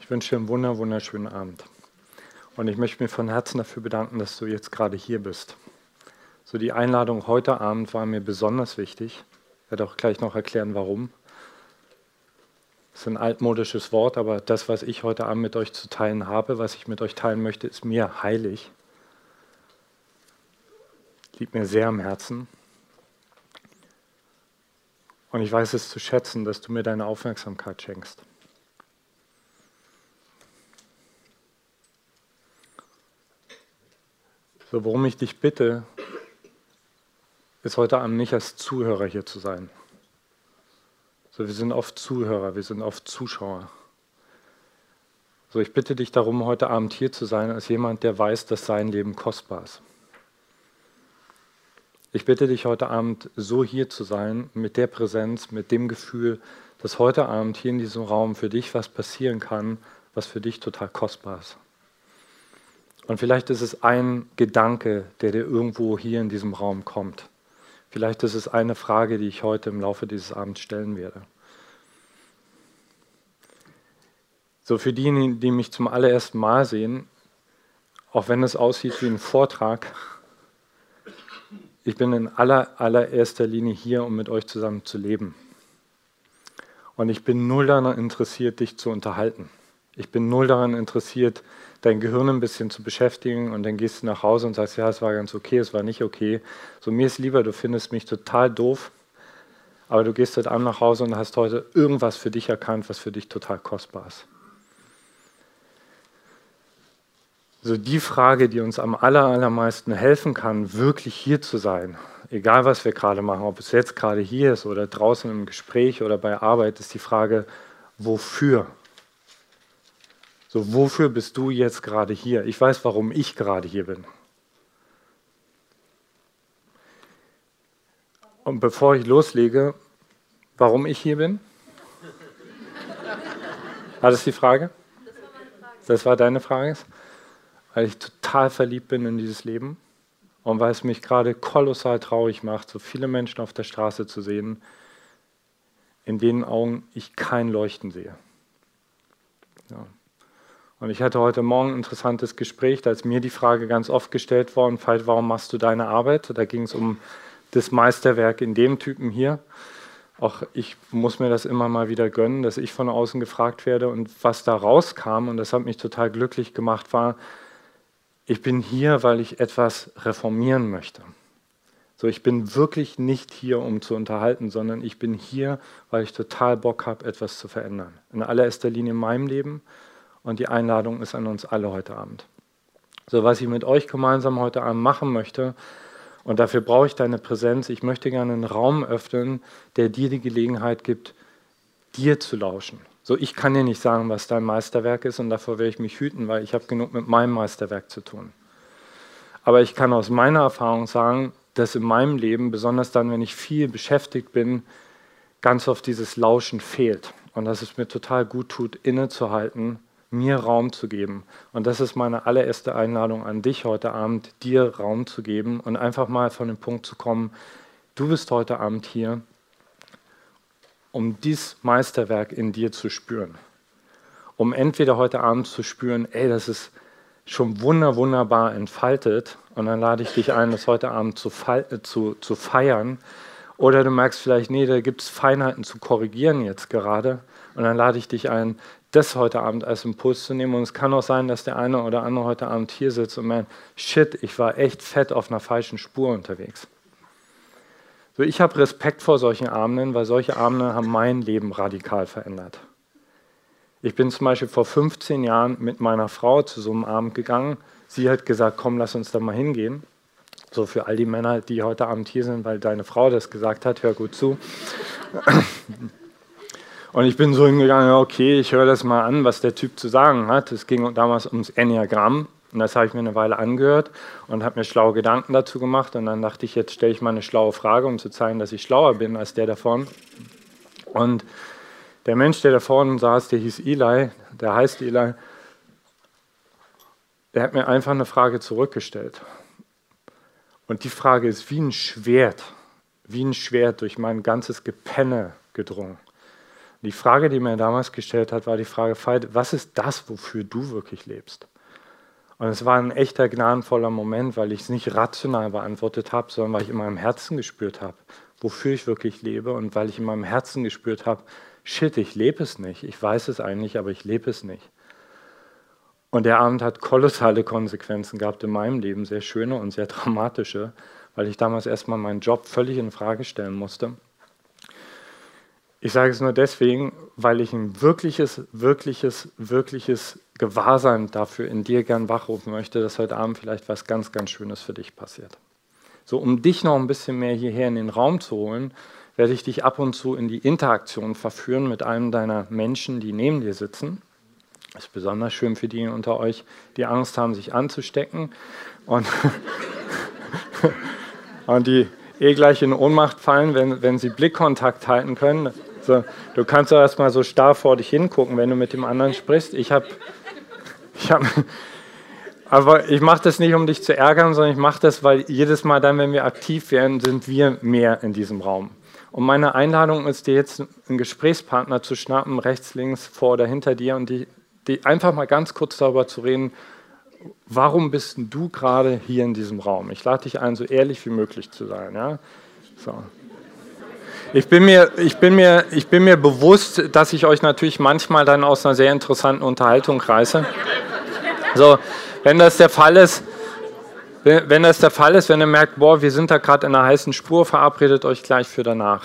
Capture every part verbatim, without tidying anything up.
Ich wünsche dir einen wunder, wunderschönen Abend. Und ich möchte mich von Herzen dafür bedanken, dass du jetzt gerade hier bist. So, die Einladung heute Abend war mir besonders wichtig. Ich werde auch gleich noch erklären, warum. Das ist ein altmodisches Wort, aber das, was ich heute Abend mit euch zu teilen habe, was ich mit euch teilen möchte, ist mir heilig. Liegt mir sehr am Herzen. Und ich weiß es zu schätzen, dass du mir deine Aufmerksamkeit schenkst. So, worum ich dich bitte, ist heute Abend nicht als Zuhörer hier zu sein. So, wir sind oft Zuhörer, wir sind oft Zuschauer. So, ich bitte dich darum, heute Abend hier zu sein, als jemand, der weiß, dass sein Leben kostbar ist. Ich bitte dich heute Abend, so hier zu sein, mit der Präsenz, mit dem Gefühl, dass heute Abend hier in diesem Raum für dich was passieren kann, was für dich total kostbar ist. Und vielleicht ist es ein Gedanke, der dir irgendwo hier in diesem Raum kommt. Vielleicht ist es eine Frage, die ich heute im Laufe dieses Abends stellen werde. So, für diejenigen, die mich zum allerersten Mal sehen, auch wenn es aussieht wie ein Vortrag, ich bin in aller, allererster Linie hier, um mit euch zusammen zu leben. Und ich bin null daran interessiert, dich zu unterhalten. Ich bin null daran interessiert, dein Gehirn ein bisschen zu beschäftigen und dann gehst du nach Hause und sagst, ja, es war ganz okay, es war nicht okay. So, mir ist lieber, du findest mich total doof, aber du gehst heute Abend nach Hause und hast heute irgendwas für dich erkannt, was für dich total kostbar ist. So, die Frage, die uns am aller, allermeisten helfen kann, wirklich hier zu sein, egal was wir gerade machen, ob es jetzt gerade hier ist oder draußen im Gespräch oder bei Arbeit, ist die Frage, wofür? So, wofür bist du jetzt gerade hier? Ich weiß, warum ich gerade hier bin. Und bevor ich loslege, warum ich hier bin? War das die Frage? Das war meine Frage. Das war deine Frage? Weil ich total verliebt bin in dieses Leben und weil es mich gerade kolossal traurig macht, so viele Menschen auf der Straße zu sehen, in denen Augen ich kein Leuchten sehe. Ja. Und ich hatte heute Morgen ein interessantes Gespräch, da ist mir die Frage ganz oft gestellt worden, Veit, warum machst du deine Arbeit? Da ging es um das Meisterwerk in dem Typen hier. Auch ich muss mir das immer mal wieder gönnen, dass ich von außen gefragt werde. Und was da rauskam, und das hat mich total glücklich gemacht, war, ich bin hier, weil ich etwas reformieren möchte. So, ich bin wirklich nicht hier, um zu unterhalten, sondern ich bin hier, weil ich total Bock habe, etwas zu verändern. In allererster Linie in meinem Leben. Und die Einladung ist an uns alle heute Abend. So, was ich mit euch gemeinsam heute Abend machen möchte, und dafür brauche ich deine Präsenz, ich möchte gerne einen Raum öffnen, der dir die Gelegenheit gibt, dir zu lauschen. So, ich kann dir nicht sagen, was dein Meisterwerk ist, und davor werde ich mich hüten, weil ich habe genug mit meinem Meisterwerk zu tun. Aber ich kann aus meiner Erfahrung sagen, dass in meinem Leben, besonders dann, wenn ich viel beschäftigt bin, ganz oft dieses Lauschen fehlt. Und dass es mir total gut tut, innezuhalten, mir Raum zu geben. Und das ist meine allererste Einladung an dich heute Abend, dir Raum zu geben und einfach mal von dem Punkt zu kommen, du bist heute Abend hier, um dieses Meisterwerk in dir zu spüren. Um entweder heute Abend zu spüren, ey, das ist schon wunder, wunderbar entfaltet, und dann lade ich dich ein, das heute Abend zu, zu, zu feiern. Oder du merkst vielleicht, nee, da gibt es Feinheiten zu korrigieren jetzt gerade, und dann lade ich dich ein, das heute Abend als Impuls zu nehmen. Und es kann auch sein, dass der eine oder andere heute Abend hier sitzt und merkt, shit, ich war echt fett auf einer falschen Spur unterwegs. So, ich habe Respekt vor solchen Abenden, weil solche Abende haben mein Leben radikal verändert. Ich bin zum Beispiel vor fünfzehn Jahren mit meiner Frau zu so einem Abend gegangen. Sie hat gesagt, komm, lass uns da mal hingehen. So, für all die Männer, die heute Abend hier sind, weil deine Frau das gesagt hat, hör gut zu. Und ich bin so hingegangen, okay, ich höre das mal an, was der Typ zu sagen hat. Es ging damals ums Enneagramm, und das habe ich mir eine Weile angehört und habe mir schlaue Gedanken dazu gemacht. Und dann dachte ich, jetzt stelle ich mal eine schlaue Frage, um zu zeigen, dass ich schlauer bin als der da vorne. Und der Mensch, der da vorne saß, der hieß Eli, der heißt Eli, der hat mir einfach eine Frage zurückgestellt. Und die Frage ist wie ein Schwert, wie ein Schwert durch mein ganzes Gepenne gedrungen. Die Frage, die mir damals gestellt hat, war die Frage, Veit, was ist das, wofür du wirklich lebst? Und es war ein echter gnadenvoller Moment, weil ich es nicht rational beantwortet habe, sondern weil ich in meinem Herzen gespürt habe, wofür ich wirklich lebe und weil ich in meinem Herzen gespürt habe, shit, ich lebe es nicht. Ich weiß es eigentlich, aber ich lebe es nicht. Und der Abend hat kolossale Konsequenzen gehabt in meinem Leben, sehr schöne und sehr dramatische, weil ich damals erstmal meinen Job völlig in Frage stellen musste. Ich sage es nur deswegen, weil ich ein wirkliches, wirkliches, wirkliches Gewahrsein dafür in dir gern wachrufen möchte, dass heute Abend vielleicht was ganz, ganz Schönes für dich passiert. So, um dich noch ein bisschen mehr hierher in den Raum zu holen, werde ich dich ab und zu in die Interaktion verführen mit einem deiner Menschen, die neben dir sitzen. Das ist besonders schön für die unter euch, die Angst haben, sich anzustecken und, und die eh gleich in Ohnmacht fallen, wenn, wenn sie Blickkontakt halten können. So, du kannst doch erstmal so starr vor dich hingucken, wenn du mit dem anderen sprichst. Ich habe, ich hab, aber ich mache das nicht, um dich zu ärgern, sondern ich mache das, weil jedes Mal dann, wenn wir aktiv werden, sind wir mehr in diesem Raum. Und meine Einladung ist, dir jetzt einen Gesprächspartner zu schnappen, rechts, links, vor oder hinter dir, und die, die einfach mal ganz kurz darüber zu reden, warum bist du gerade hier in diesem Raum? Ich lade dich ein, so ehrlich wie möglich zu sein. Ja? So. Ich bin mir, ich bin mir, ich bin mir bewusst, dass ich euch natürlich manchmal dann aus einer sehr interessanten Unterhaltung reiße. So, wenn das der Fall ist, wenn das der Fall ist, wenn ihr merkt, boah, wir sind da gerade in einer heißen Spur, verabredet euch gleich für danach.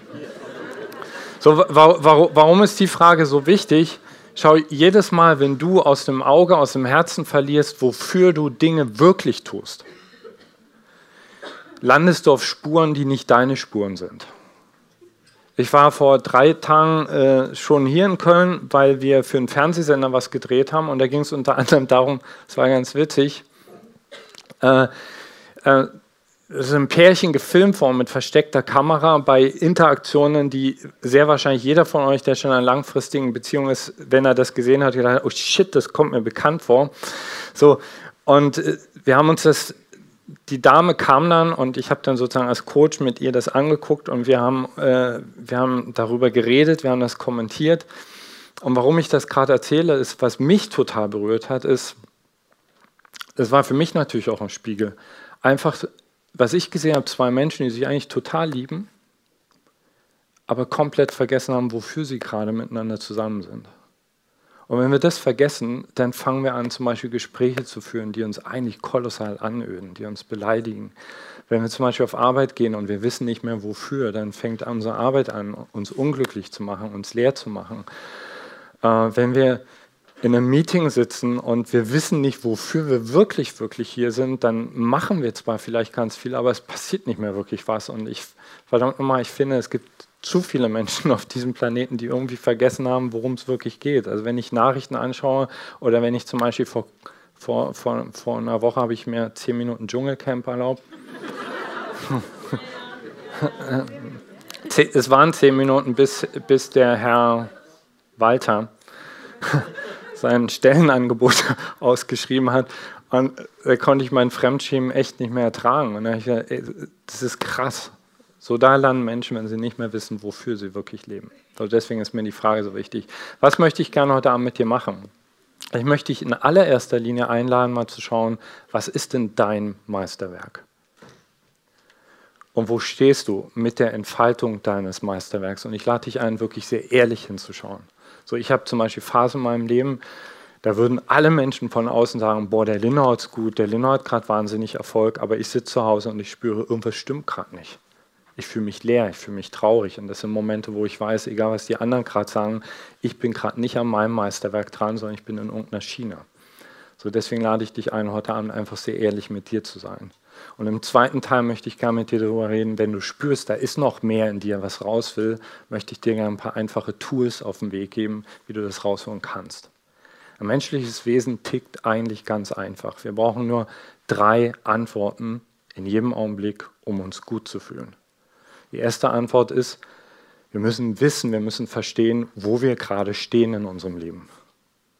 So, warum, warum ist die Frage so wichtig? Schau, jedes Mal, wenn du aus dem Auge, aus dem Herzen verlierst, wofür du Dinge wirklich tust, landest du auf Spuren, die nicht deine Spuren sind. Ich war vor drei Tagen äh, schon hier in Köln, weil wir für einen Fernsehsender was gedreht haben, und da ging es unter anderem darum, es war ganz witzig, äh, äh, es ist ein Pärchen gefilmt worden mit versteckter Kamera bei Interaktionen, die sehr wahrscheinlich jeder von euch, der schon in einer langfristigen Beziehung ist, wenn er das gesehen hat, gedacht, oh shit, das kommt mir bekannt vor. So, und äh, wir haben uns das, die Dame kam dann und ich habe dann sozusagen als Coach mit ihr das angeguckt, und wir haben, äh, wir haben darüber geredet, wir haben das kommentiert. Und warum ich das gerade erzähle, ist, was mich total berührt hat, ist, es war für mich natürlich auch ein Spiegel. Einfach, was ich gesehen habe, zwei Menschen, die sich eigentlich total lieben, aber komplett vergessen haben, wofür sie gerade miteinander zusammen sind. Und wenn wir das vergessen, dann fangen wir an, zum Beispiel Gespräche zu führen, die uns eigentlich kolossal anöden, die uns beleidigen. Wenn wir zum Beispiel auf Arbeit gehen und wir wissen nicht mehr wofür, dann fängt unsere Arbeit an, uns unglücklich zu machen, uns leer zu machen. Äh, wenn wir in einem Meeting sitzen und wir wissen nicht, wofür wir wirklich, wirklich hier sind, dann machen wir zwar vielleicht ganz viel, aber es passiert nicht mehr wirklich was. Und ich, verdammt nochmal, ich finde, es gibt zu viele Menschen auf diesem Planeten, die irgendwie vergessen haben, worum es wirklich geht. Also wenn ich Nachrichten anschaue oder wenn ich zum Beispiel vor, vor, vor, vor einer Woche habe ich mir zehn Minuten Dschungelcamp erlaubt. Es waren zehn Minuten, bis, bis der Herr Walter sein Stellenangebot ausgeschrieben hat, und da konnte ich mein Fremdschämen echt nicht mehr ertragen. Und da habe ich gedacht, ey, das ist krass. So da landen Menschen, wenn sie nicht mehr wissen, wofür sie wirklich leben. Also deswegen ist mir die Frage so wichtig. Was möchte ich gerne heute Abend mit dir machen? Ich möchte dich in allererster Linie einladen, mal zu schauen, was ist denn dein Meisterwerk? Und wo stehst du mit der Entfaltung deines Meisterwerks? Und ich lade dich ein, wirklich sehr ehrlich hinzuschauen. So, ich habe zum Beispiel Phasen in meinem Leben, da würden alle Menschen von außen sagen, boah, der Linhard ist gut, der Linhard hat gerade wahnsinnig Erfolg, aber ich sitze zu Hause und ich spüre, irgendwas stimmt gerade nicht. Ich fühle mich leer, ich fühle mich traurig, und das sind Momente, wo ich weiß, egal was die anderen gerade sagen, ich bin gerade nicht an meinem Meisterwerk dran, sondern ich bin in irgendeiner Schiene. So, deswegen lade ich dich ein, heute Abend einfach sehr ehrlich mit dir zu sein. Und im zweiten Teil möchte ich gerne mit dir darüber reden, wenn du spürst, da ist noch mehr in dir, was raus will, möchte ich dir gerne ein paar einfache Tools auf den Weg geben, wie du das rausholen kannst. Ein menschliches Wesen tickt eigentlich ganz einfach. Wir brauchen nur drei Antworten in jedem Augenblick, um uns gut zu fühlen. Die erste Antwort ist, wir müssen wissen, wir müssen verstehen, wo wir gerade stehen in unserem Leben.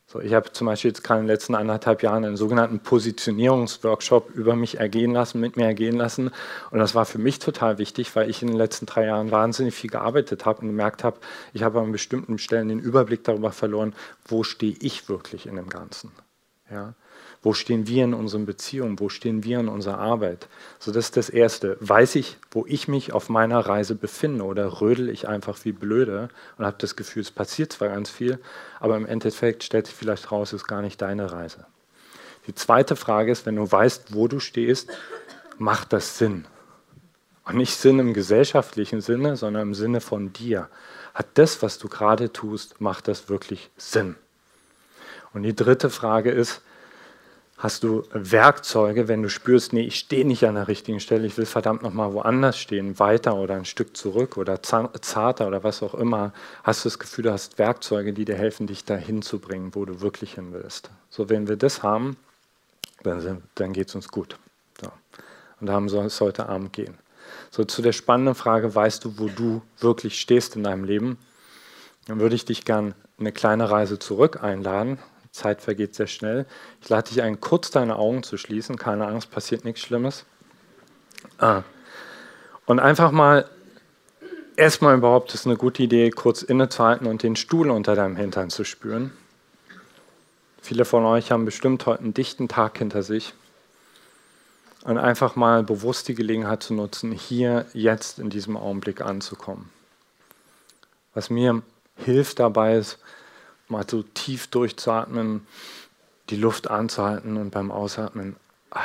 So, ich habe zum Beispiel jetzt gerade in den letzten anderthalb Jahren einen sogenannten Positionierungsworkshop über mich ergehen lassen, mit mir ergehen lassen. Und das war für mich total wichtig, weil ich in den letzten drei Jahren wahnsinnig viel gearbeitet habe und gemerkt habe, ich habe an bestimmten Stellen den Überblick darüber verloren, wo stehe ich wirklich in dem Ganzen. Ja? Wo stehen wir in unseren Beziehungen? Wo stehen wir in unserer Arbeit? So, das ist das Erste. Weiß ich, wo ich mich auf meiner Reise befinde oder rödel ich einfach wie blöde und habe das Gefühl, es passiert zwar ganz viel, aber im Endeffekt stellt sich vielleicht raus, es ist gar nicht deine Reise. Die zweite Frage ist, wenn du weißt, wo du stehst, macht das Sinn? Und nicht Sinn im gesellschaftlichen Sinne, sondern im Sinne von dir. Hat das, was du gerade tust, macht das wirklich Sinn? Und die dritte Frage ist, hast du Werkzeuge, wenn du spürst, nee, ich stehe nicht an der richtigen Stelle, ich will verdammt nochmal woanders stehen, weiter oder ein Stück zurück oder zarter oder was auch immer, hast du das Gefühl, du hast Werkzeuge, die dir helfen, dich dahin zu bringen, wo du wirklich hin willst. So, wenn wir das haben, dann, dann geht es uns gut. So. Und darum soll es heute Abend gehen. So, zu der spannenden Frage, weißt du, wo du wirklich stehst in deinem Leben? Dann würde ich dich gern eine kleine Reise zurück einladen. Zeit vergeht sehr schnell. Ich lade dich ein, kurz deine Augen zu schließen. Keine Angst, passiert nichts Schlimmes. Ah. Und einfach mal, erstmal überhaupt ist eine gute Idee, kurz innezuhalten und den Stuhl unter deinem Hintern zu spüren. Viele von euch haben bestimmt heute einen dichten Tag hinter sich. Und einfach mal bewusst die Gelegenheit zu nutzen, hier, jetzt, in diesem Augenblick anzukommen. Was mir hilft dabei ist, mal so tief durchzuatmen, die Luft anzuhalten und beim Ausatmen ah,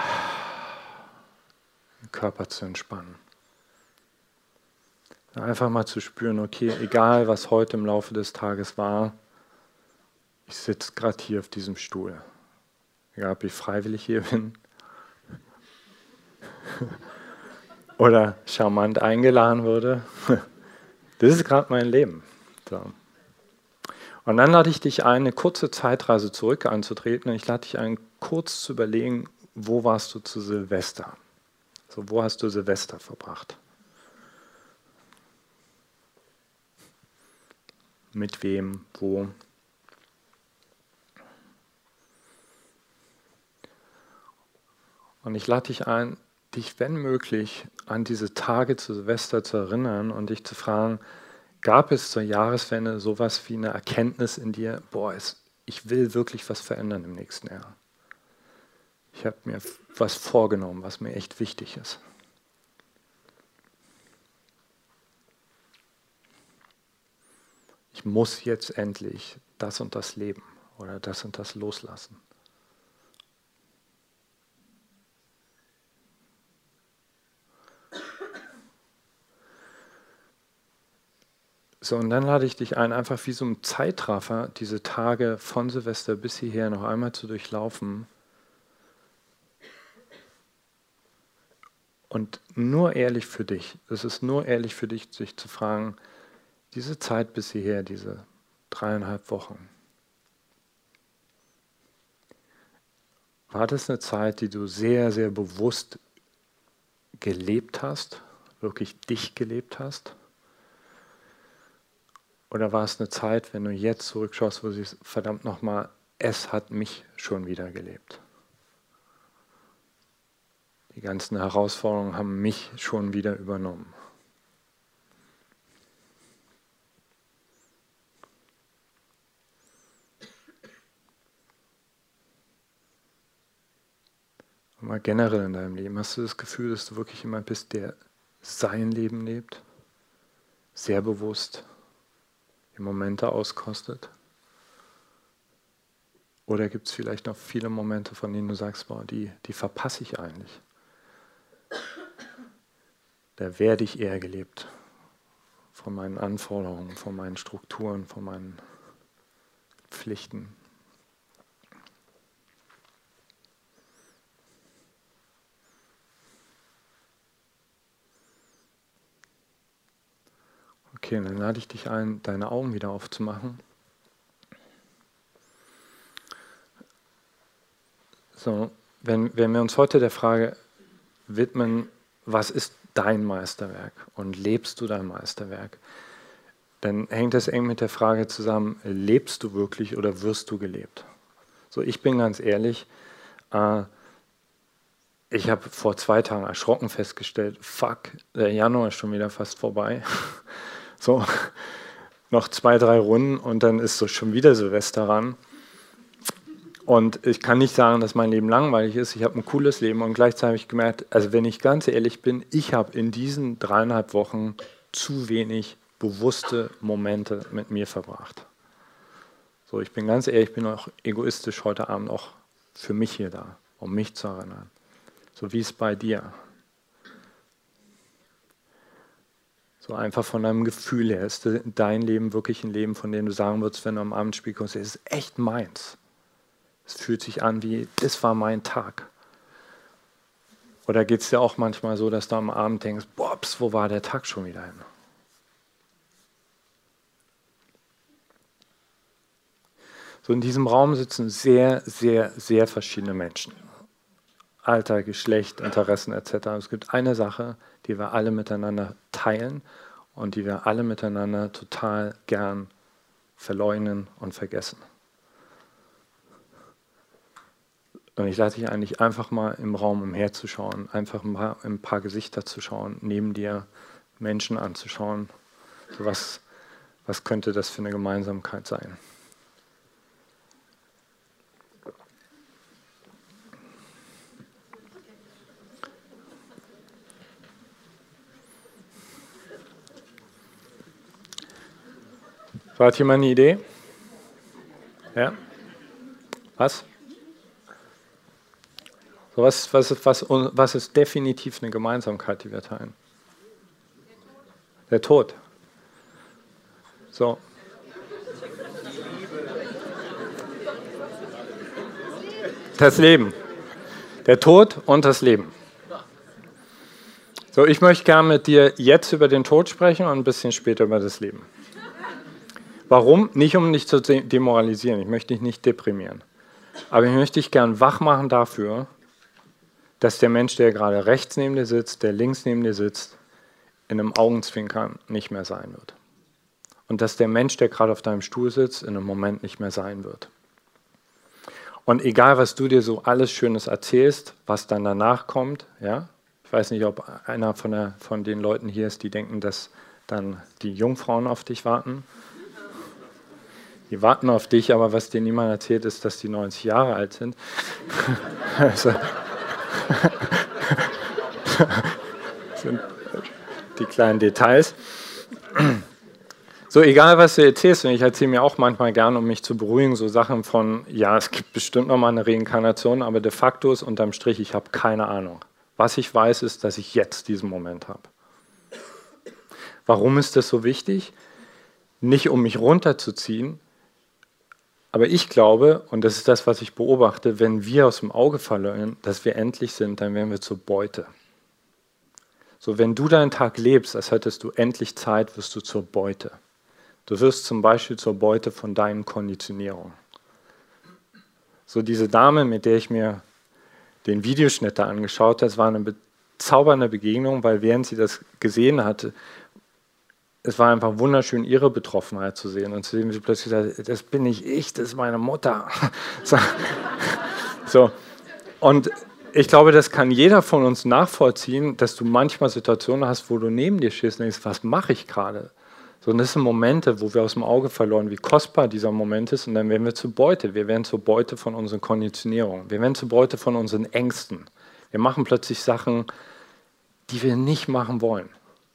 den Körper zu entspannen. Einfach mal zu spüren, okay, egal was heute im Laufe des Tages war, ich sitze gerade hier auf diesem Stuhl. Egal, ob ich freiwillig hier bin oder charmant eingeladen wurde. Das ist gerade mein Leben. So. Und dann lade ich dich ein, eine kurze Zeitreise zurück anzutreten. Und ich lade dich ein, kurz zu überlegen, wo warst du zu Silvester? So, wo hast du Silvester verbracht? Mit wem? Wo? Und ich lade dich ein, dich, wenn möglich, an diese Tage zu Silvester zu erinnern und dich zu fragen, gab es zur Jahreswende sowas wie eine Erkenntnis in dir, boah, es, ich will wirklich was verändern im nächsten Jahr. Ich habe mir was vorgenommen, was mir echt wichtig ist. Ich muss jetzt endlich das und das leben oder das und das loslassen. So, und dann lade ich dich ein, einfach wie so ein Zeitraffer, diese Tage von Silvester bis hierher noch einmal zu durchlaufen und nur ehrlich für dich, es ist nur ehrlich für dich, sich zu fragen, diese Zeit bis hierher, diese dreieinhalb Wochen, war das eine Zeit, die du sehr, sehr bewusst gelebt hast, wirklich dich gelebt hast? Oder war es eine Zeit, wenn du jetzt zurückschaust, wo du siehst, verdammt nochmal, es hat mich schon wieder gelebt. Die ganzen Herausforderungen haben mich schon wieder übernommen. Und mal generell in deinem Leben, hast du das Gefühl, dass du wirklich jemand bist, der sein Leben lebt? Sehr bewusst die Momente auskostet? Oder gibt es vielleicht noch viele Momente, von denen du sagst, boah, die, die verpasse ich eigentlich? Da werde ich eher gelebt von meinen Anforderungen, von meinen Strukturen, von meinen Pflichten. Okay, dann lade ich dich ein, deine Augen wieder aufzumachen. So, wenn, wenn wir uns heute der Frage widmen, was ist dein Meisterwerk und lebst du dein Meisterwerk, dann hängt das eng mit der Frage zusammen, lebst du wirklich oder wirst du gelebt? So, ich bin ganz ehrlich, äh, ich habe vor zwei Tagen erschrocken festgestellt, fuck, der Januar ist schon wieder fast vorbei. So, noch zwei, drei Runden und dann ist so schon wieder Silvester ran. Und ich kann nicht sagen, dass mein Leben langweilig ist. Ich habe ein cooles Leben und gleichzeitig habe ich gemerkt, also wenn ich ganz ehrlich bin, ich habe in diesen dreieinhalb Wochen zu wenig bewusste Momente mit mir verbracht. So, ich bin ganz ehrlich, ich bin auch egoistisch heute Abend auch für mich hier da, um mich zu erinnern. So wie es bei dir. So einfach von deinem Gefühl her, ist dein Leben wirklich ein Leben, von dem du sagen würdest, wenn du am Abendspiel kommst, es ist echt meins. Es fühlt sich an wie, das war mein Tag. Oder geht es dir auch manchmal so, dass du am Abend denkst, boah, wo war der Tag schon wieder hin? So in diesem Raum sitzen sehr, sehr, sehr verschiedene Menschen. Alter, Geschlecht, Interessen et cetera. Es gibt eine Sache, die wir alle miteinander teilen und die wir alle miteinander total gern verleugnen und vergessen. Und ich lade dich eigentlich einfach mal im Raum umherzuschauen, einfach mal ein paar Gesichter zu schauen, neben dir Menschen anzuschauen. So was, was könnte das für eine Gemeinsamkeit sein? Hat jemand eine Idee? Ja? Was? So was, was, was, was ist definitiv eine Gemeinsamkeit, die wir teilen? Der Tod. So. Das Leben. Der Tod und das Leben. So, ich möchte gerne mit dir jetzt über den Tod sprechen und ein bisschen später über das Leben. Warum? Nicht, um dich zu demoralisieren. Ich möchte dich nicht deprimieren. Aber ich möchte dich gern wach machen dafür, dass der Mensch, der gerade rechts neben dir sitzt, der links neben dir sitzt, in einem Augenzwinkern nicht mehr sein wird. Und dass der Mensch, der gerade auf deinem Stuhl sitzt, in einem Moment nicht mehr sein wird. Und egal, was du dir so alles Schönes erzählst, was dann danach kommt, ja, ich weiß nicht, ob einer von, der, von den Leuten hier ist, die denken, dass dann die Jungfrauen auf dich warten. Die warten auf dich, aber was dir niemand erzählt, ist, dass die neunzig Jahre alt sind. Also, sind die kleinen Details. So, egal was du erzählst, und ich erzähle mir auch manchmal gerne, um mich zu beruhigen, so Sachen von, ja, es gibt bestimmt nochmal eine Reinkarnation, aber de facto ist unterm Strich, ich habe keine Ahnung. Was ich weiß, ist, dass ich jetzt diesen Moment habe. Warum ist das so wichtig? Nicht, um mich runterzuziehen, aber ich glaube, und das ist das, was ich beobachte, wenn wir aus dem Auge verlieren, dass wir endlich sind, dann werden wir zur Beute. So, wenn du deinen Tag lebst, als hättest du endlich Zeit, wirst du zur Beute. Du wirst zum Beispiel zur Beute von deinen Konditionierungen. So, diese Dame, mit der ich mir den Videoschnitt da angeschaut habe, es war eine bezaubernde Begegnung, weil während sie das gesehen hatte, es war einfach wunderschön, ihre Betroffenheit zu sehen und zu sehen, wie sie plötzlich sagt, das bin nicht ich, das ist meine Mutter. So. So. Und ich glaube, das kann jeder von uns nachvollziehen, dass du manchmal Situationen hast, wo du neben dir stehst und denkst, was mache ich gerade? So, und das sind Momente, wo wir aus dem Auge verloren, wie kostbar dieser Moment ist, und dann werden wir zur Beute. Wir werden zur Beute von unseren Konditionierungen. Wir werden zur Beute von unseren Ängsten. Wir machen plötzlich Sachen, die wir nicht machen wollen.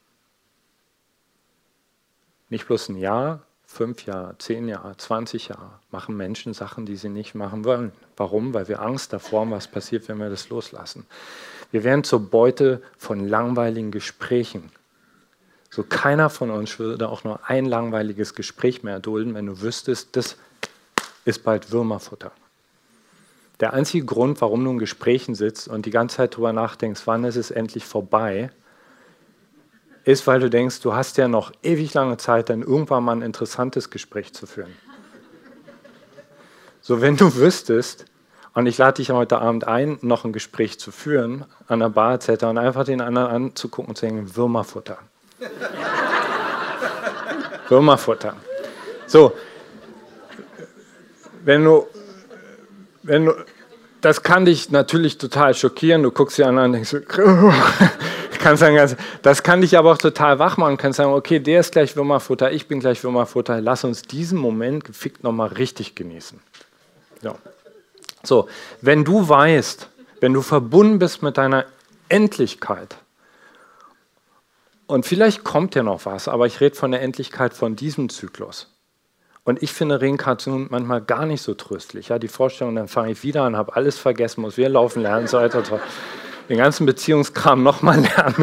Nicht bloß ein Jahr, fünf Jahre, zehn Jahre, zwanzig Jahre machen Menschen Sachen, die sie nicht machen wollen. Warum? Weil wir Angst davor haben, was passiert, wenn wir das loslassen. Wir werden zur Beute von langweiligen Gesprächen. So, keiner von uns würde auch nur ein langweiliges Gespräch mehr erdulden, wenn du wüsstest, das ist bald Würmerfutter. Der einzige Grund, warum du in Gesprächen sitzt und die ganze Zeit darüber nachdenkst, wann ist es endlich vorbei, ist, weil du denkst, du hast ja noch ewig lange Zeit, dann irgendwann mal ein interessantes Gespräch zu führen. So, wenn du wüsstest, und ich lade dich heute Abend ein, noch ein Gespräch zu führen, an der Bar et cetera, und einfach den anderen anzugucken und zu denken, Würmerfutter. Würmerfutter. So, wenn du wenn du, das kann dich natürlich total schockieren. Du guckst dir an und denkst, kannst sagen, das kann dich aber auch total wach machen. Du kannst sagen, okay, der ist gleich Würmerfutter, ich bin gleich Würmerfutter. Lass uns diesen Moment gefickt nochmal richtig genießen. Ja. So, wenn du weißt, wenn du verbunden bist mit deiner Endlichkeit, und vielleicht kommt ja noch was, aber ich rede von der Endlichkeit von diesem Zyklus. Und ich finde Reinkarnation manchmal gar nicht so tröstlich. Ja, die Vorstellung, dann fange ich wieder an, habe alles vergessen, muss wieder laufen lernen, so weiter. So. Den ganzen Beziehungskram nochmal lernen.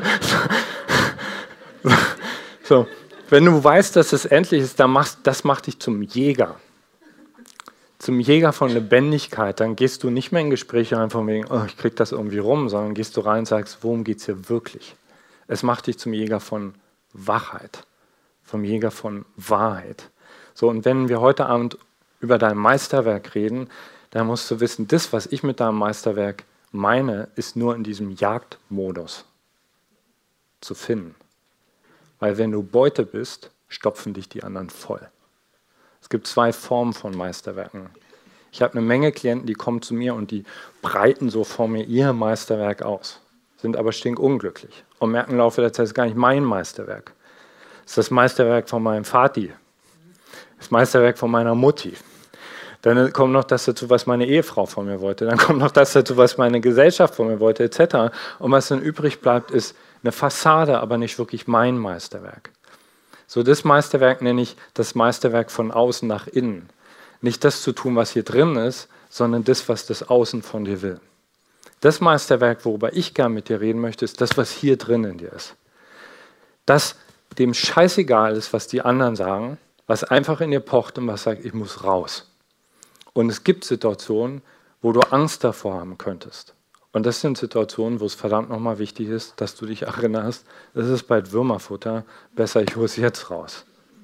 So. Wenn du weißt, dass es endlich ist, dann machst, das macht dich zum Jäger. Zum Jäger von Lebendigkeit. Dann gehst du nicht mehr in Gespräche rein von wegen, oh, ich krieg das irgendwie rum, sondern gehst du rein und sagst, worum geht es hier wirklich? Es macht dich zum Jäger von Wachheit, vom Jäger von Wahrheit. So, und wenn wir heute Abend über dein Meisterwerk reden, dann musst du wissen, das, was ich mit deinem Meisterwerk meine, ist nur in diesem Jagdmodus zu finden. Weil wenn du Beute bist, stopfen dich die anderen voll. Es gibt zwei Formen von Meisterwerken. Ich habe eine Menge Klienten, die kommen zu mir und die breiten so vor mir ihr Meisterwerk aus, sind aber stinkunglücklich und merken im Laufe der Zeit, das ist gar nicht mein Meisterwerk. Das ist das Meisterwerk von meinem Vati, das Meisterwerk von meiner Mutti. Dann kommt noch das dazu, was meine Ehefrau von mir wollte. Dann kommt noch das dazu, was meine Gesellschaft von mir wollte, et cetera. Und was dann übrig bleibt, ist eine Fassade, aber nicht wirklich mein Meisterwerk. So, das Meisterwerk nenne ich das Meisterwerk von außen nach innen. Nicht das zu tun, was hier drin ist, sondern das, was das Außen von dir will. Das Meisterwerk, worüber ich gern mit dir reden möchte, ist das, was hier drin in dir ist. Das dem scheißegal ist, was die anderen sagen, was einfach in dir pocht und was sagt, ich muss raus. Und es gibt Situationen, wo du Angst davor haben könntest. Und das sind Situationen, wo es verdammt nochmal wichtig ist, dass du dich erinnerst, das ist bald Würmerfutter, besser ich hole es jetzt raus.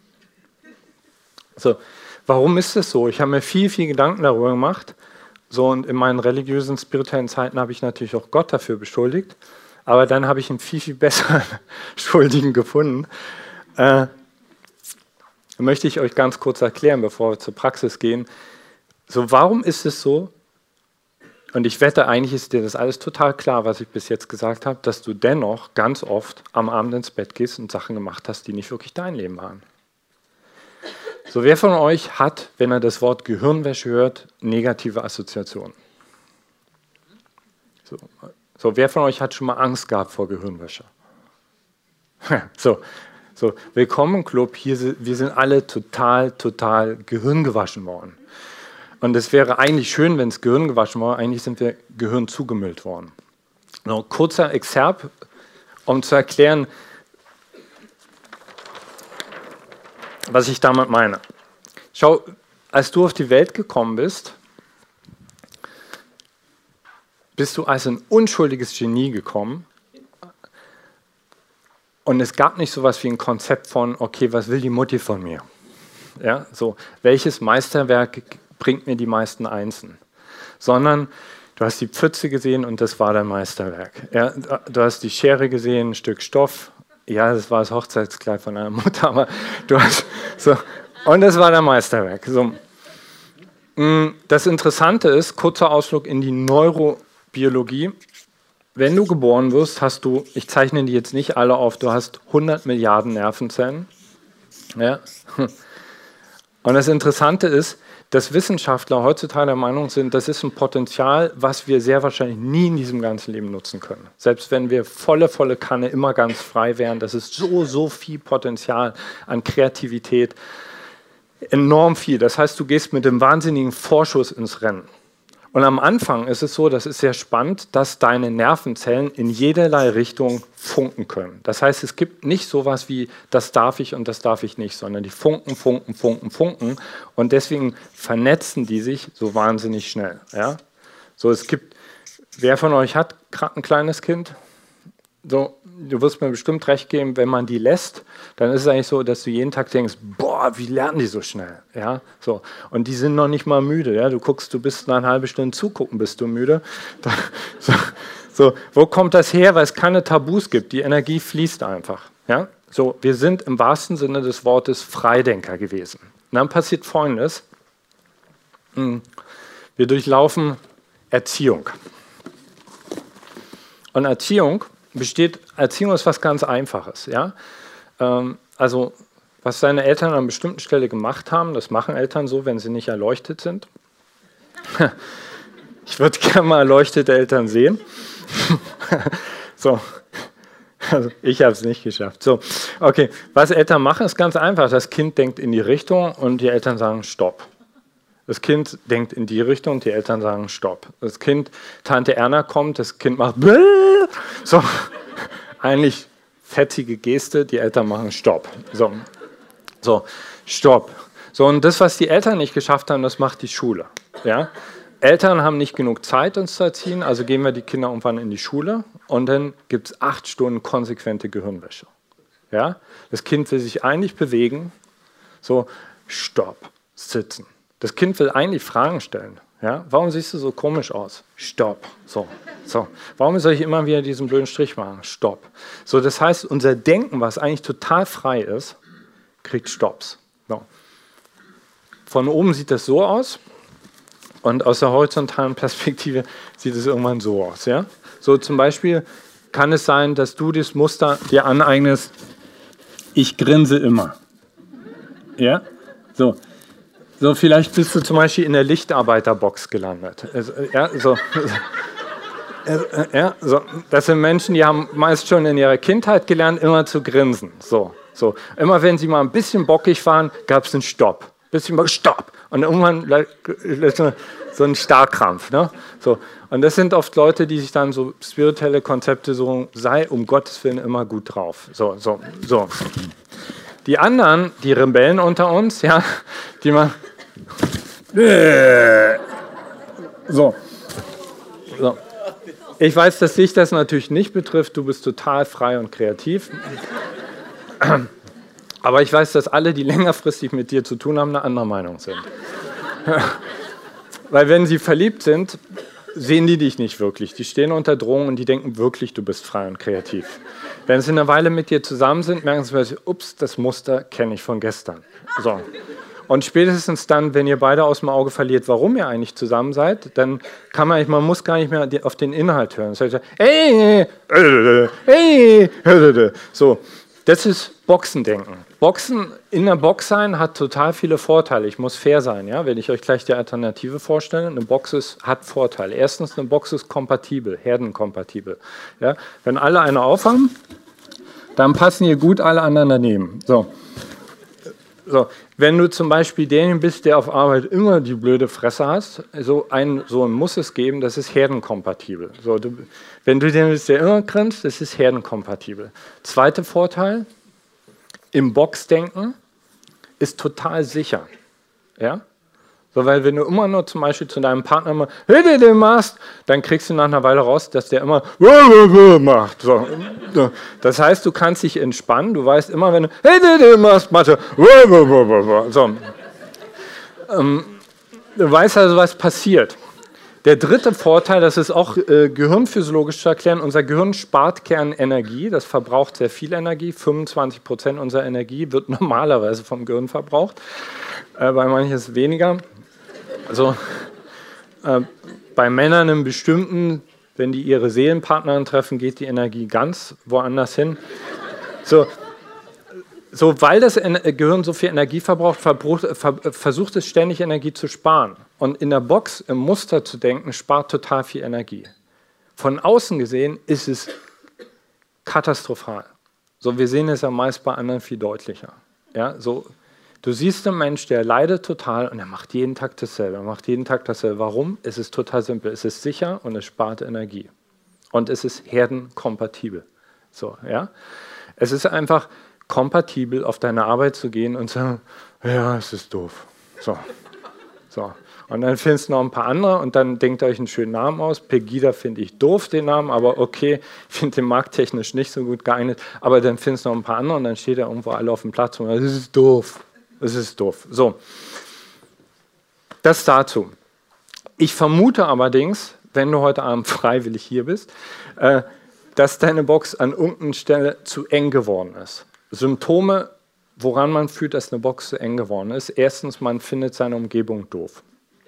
So, warum ist es so? Ich habe mir viel, viel Gedanken darüber gemacht. So, und in meinen religiösen, spirituellen Zeiten habe ich natürlich auch Gott dafür beschuldigt. Aber dann habe ich einen viel, viel besseren Schuldigen gefunden. Äh, möchte ich euch ganz kurz erklären, bevor wir zur Praxis gehen. So, warum ist es so, und ich wette, eigentlich ist dir das alles total klar, was ich bis jetzt gesagt habe, dass du dennoch ganz oft am Abend ins Bett gehst und Sachen gemacht hast, die nicht wirklich dein Leben waren. So, wer von euch hat, wenn er das Wort Gehirnwäsche hört, negative Assoziationen? So, so, wer von euch hat schon mal Angst gehabt vor Gehirnwäsche? so, so, willkommen im Club, hier, wir sind alle total, total gehirngewaschen worden. Und es wäre eigentlich schön, wenn es Gehirn gewaschen war. Eigentlich sind wir Gehirn zugemüllt worden. Noch ein kurzer Exerpt, um zu erklären, was ich damit meine. Schau, als du auf die Welt gekommen bist, bist du als ein unschuldiges Genie gekommen. Und es gab nicht so etwas wie ein Konzept von, okay, was will die Mutti von mir? Ja, so, welches Meisterwerk bringt mir die meisten Einsen, sondern du hast die Pfütze gesehen und das war dein Meisterwerk. Ja, du hast die Schere gesehen, ein Stück Stoff, ja, das war das Hochzeitskleid von deiner Mutter, aber du hast so, und das war dein Meisterwerk. So. Das Interessante ist, kurzer Ausflug in die Neurobiologie, wenn du geboren wirst, hast du, ich zeichne die jetzt nicht alle auf, du hast hundert Milliarden Nervenzellen. Ja. Und das Interessante ist, dass Wissenschaftler heutzutage der Meinung sind, das ist ein Potenzial, was wir sehr wahrscheinlich nie in diesem ganzen Leben nutzen können. Selbst wenn wir volle, volle Kanne immer ganz frei wären, das ist so, so viel Potenzial an Kreativität, enorm viel. Das heißt, du gehst mit dem wahnsinnigen Vorschuss ins Rennen. Und am Anfang ist es so, das ist sehr spannend, dass deine Nervenzellen in jederlei Richtung funken können. Das heißt, es gibt nicht sowas wie, das darf ich und das darf ich nicht, sondern die funken, funken, funken, funken. Und deswegen vernetzen die sich so wahnsinnig schnell. Ja? So, es gibt, wer von euch hat gerade ein kleines Kind? So, du wirst mir bestimmt recht geben, wenn man die lässt, dann ist es eigentlich so, dass du jeden Tag denkst, boah, wie lernen die so schnell? Ja, so. Und die sind noch nicht mal müde. Ja? Du guckst, du bist nach einer halben Stunde zugucken, bist du müde. Da, so, so, wo kommt das her? Weil es keine Tabus gibt. Die Energie fließt einfach. Ja? So, wir sind im wahrsten Sinne des Wortes Freidenker gewesen. Und dann passiert Folgendes. Wir durchlaufen Erziehung. Und Erziehung besteht, Erziehung ist was ganz Einfaches. Ja? Ähm, also, was deine Eltern an einer bestimmten Stelle gemacht haben, das machen Eltern so, wenn sie nicht erleuchtet sind. Ich würde gerne mal erleuchtete Eltern sehen. So. Also ich habe es nicht geschafft. So, okay. Was Eltern machen, ist ganz einfach. Das Kind denkt in die Richtung und die Eltern sagen Stopp. Das Kind denkt in die Richtung und die Eltern sagen Stopp. Das Kind, Tante Erna kommt, das Kind macht so, eigentlich fettige Geste, die Eltern machen Stopp. So, so, Stopp. So, und das, was die Eltern nicht geschafft haben, das macht die Schule. Ja? Eltern haben nicht genug Zeit, uns zu erziehen, also gehen wir die Kinder irgendwann in die Schule und dann gibt es acht Stunden konsequente Gehirnwäsche. Ja? Das Kind will sich eigentlich bewegen, so, Stopp, sitzen. Das Kind will eigentlich Fragen stellen. Ja? Warum siehst du so komisch aus? Stopp. So, so. Warum soll ich immer wieder diesen blöden Strich machen? Stopp. So, das heißt, unser Denken, was eigentlich total frei ist, kriegt Stopps. So. Von oben sieht das so aus und aus der horizontalen Perspektive sieht es irgendwann so aus. Ja? So zum Beispiel kann es sein, dass du das Muster dir aneignest, ich grinse immer. Ja? So. So, vielleicht bist du zum Beispiel in der Lichtarbeiterbox gelandet. Also, ja, so, ja, so. Das sind Menschen, die haben meist schon in ihrer Kindheit gelernt, immer zu grinsen. So, so. Immer wenn sie mal ein bisschen bockig waren, gab es einen Stopp. Bisschen mal Stopp. Und irgendwann so ein Starrkrampf. Ne? So. Und das sind oft Leute, die sich dann so spirituelle Konzepte so, sei um Gottes Willen immer gut drauf. So, so, so. Die anderen, die Rebellen unter uns, ja, die mal so. So. Ich weiß, dass dich das natürlich nicht betrifft, du bist total frei und kreativ. Aber ich weiß, dass alle, die längerfristig mit dir zu tun haben, eine andere Meinung sind. Weil wenn sie verliebt sind, sehen die dich nicht wirklich. Die stehen unter Drohung und die denken wirklich, du bist frei und kreativ. Wenn sie eine Weile mit dir zusammen sind, merken sie, ups, das Muster kenne ich von gestern. So. Und spätestens dann, wenn ihr beide aus dem Auge verliert, warum ihr eigentlich zusammen seid, dann kann man, man muss gar nicht mehr auf den Inhalt hören. Das heißt, hey, hey, so. Das ist Boxendenken. Boxen, in der Box sein hat total viele Vorteile. Ich muss fair sein, ja? Wenn ich euch gleich die Alternative vorstelle. Eine Box ist, hat Vorteile. Erstens, eine Box ist kompatibel, herdenkompatibel. Ja? Wenn alle eine aufhaben, dann passen hier gut alle anderen daneben. So. So. Wenn du zum Beispiel derjenige bist, der auf Arbeit immer die blöde Fresse hast, so ein, so ein muss es geben, das ist herdenkompatibel. So, du, wenn du den bist, der immer grinst, das ist herdenkompatibel. Zweiter Vorteil, im Boxdenken ist total sicher. Ja? So, weil wenn du immer nur zum Beispiel zu deinem Partner immer den machst, dann kriegst du nach einer Weile raus, dass der immer macht. So. Das heißt, du kannst dich entspannen. Du weißt immer, wenn du den machst, machst du so. Ähm, du weißt also, was passiert. Der dritte Vorteil, das ist auch äh, gehirnphysiologisch zu erklären, unser Gehirn spart Kernenergie, das verbraucht sehr viel Energie, fünfundzwanzig Prozent unserer Energie wird normalerweise vom Gehirn verbraucht, äh, bei manchen ist es weniger. Also äh, bei Männern im Bestimmten, wenn die ihre Seelenpartnerin treffen, geht die Energie ganz woanders hin. So, so weil das Gehirn so viel Energie verbraucht, verbraucht ver versucht es ständig Energie zu sparen. Und in der Box im Muster zu denken, spart total viel Energie. Von außen gesehen ist es katastrophal. So, wir sehen es ja meist bei anderen viel deutlicher. Ja, so. Du siehst einen Mensch, der leidet total und er macht jeden Tag dasselbe. Er macht jeden Tag dasselbe. Warum? Es ist total simpel. Es ist sicher und es spart Energie. Und es ist herdenkompatibel. So, ja? Es ist einfach kompatibel, auf deine Arbeit zu gehen und zu sagen, ja, es ist doof. So, so. Und dann findest du noch ein paar andere und dann denkt euch einen schönen Namen aus. Pegida finde ich doof, den Namen, aber okay, ich finde den markttechnisch nicht so gut geeignet. Aber dann findest du noch ein paar andere und dann steht er irgendwo alle auf dem Platz und das ist doof. Das ist doof. So, das dazu. Ich vermute allerdings, wenn du heute Abend freiwillig hier bist, äh, dass deine Box an irgendeiner Stelle zu eng geworden ist. Symptome, woran man fühlt, dass eine Box zu eng geworden ist. Erstens, man findet seine Umgebung doof.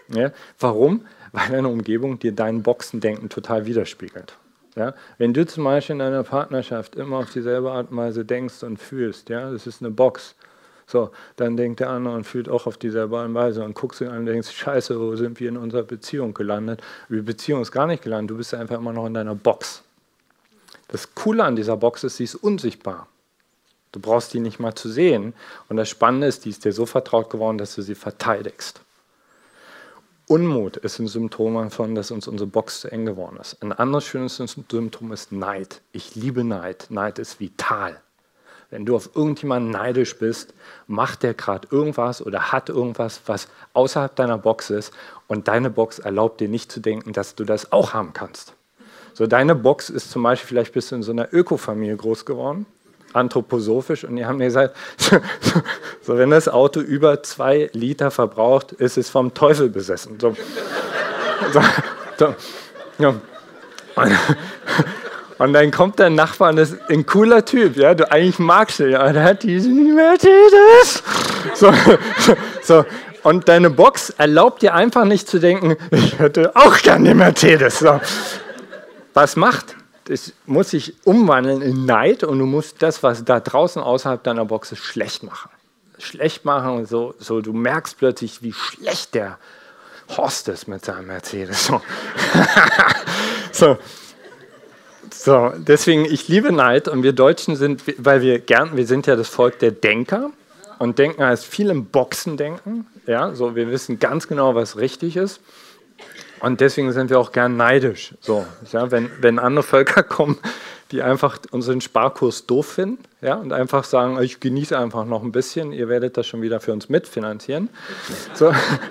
Ja? Warum? Weil deine Umgebung dir dein Boxendenken total widerspiegelt. Ja? Wenn du zum Beispiel in deiner Partnerschaft immer auf dieselbe Art und Weise denkst und fühlst, ja, das ist eine Box, so, dann denkt der andere und fühlt auch auf dieselbe Art und Weise und guckst ihn an und denkst, scheiße, wo sind wir in unserer Beziehung gelandet? Die Beziehung ist gar nicht gelandet, du bist einfach immer noch in deiner Box. Das Coole an dieser Box ist, sie ist unsichtbar. Du brauchst die nicht mal zu sehen. Und das Spannende ist, die ist dir so vertraut geworden, dass du sie verteidigst. Unmut ist ein Symptom davon, dass uns unsere Box zu eng geworden ist. Ein anderes schönes Symptom ist Neid. Ich liebe Neid. Neid ist vital. Wenn du auf irgendjemanden neidisch bist, macht der gerade irgendwas oder hat irgendwas, was außerhalb deiner Box ist und deine Box erlaubt dir nicht zu denken, dass du das auch haben kannst. So, deine Box ist zum Beispiel, vielleicht bist du in so einer Ökofamilie groß geworden, anthroposophisch, und die haben dir gesagt, so, wenn das Auto über zwei Liter verbraucht, ist es vom Teufel besessen. So, so, so, ja. Und, und dann kommt dein Nachbar und ist ein cooler Typ, ja, du eigentlich magst ihn, aber der hat diesen Mercedes. So, so, und deine Box erlaubt dir einfach nicht zu denken, ich hätte auch gerne den Mercedes. So. Was macht? Das muss sich umwandeln in Neid und du musst das, was da draußen außerhalb deiner Box ist, schlecht machen. Schlecht machen und so, so du merkst plötzlich, wie schlecht der Horst ist mit seinem Mercedes. So. so. so, deswegen, ich liebe Neid und wir Deutschen sind, weil wir gern, wir sind ja das Volk der Denker und Denken heißt viel im Boxen denken. Ja, so, wir wissen ganz genau, was richtig ist. Und deswegen sind wir auch gern neidisch. So, ja, wenn, wenn andere Völker kommen, die einfach unseren Sparkurs doof finden, ja, und einfach sagen, ich genieße einfach noch ein bisschen, ihr werdet das schon wieder für uns mitfinanzieren. So,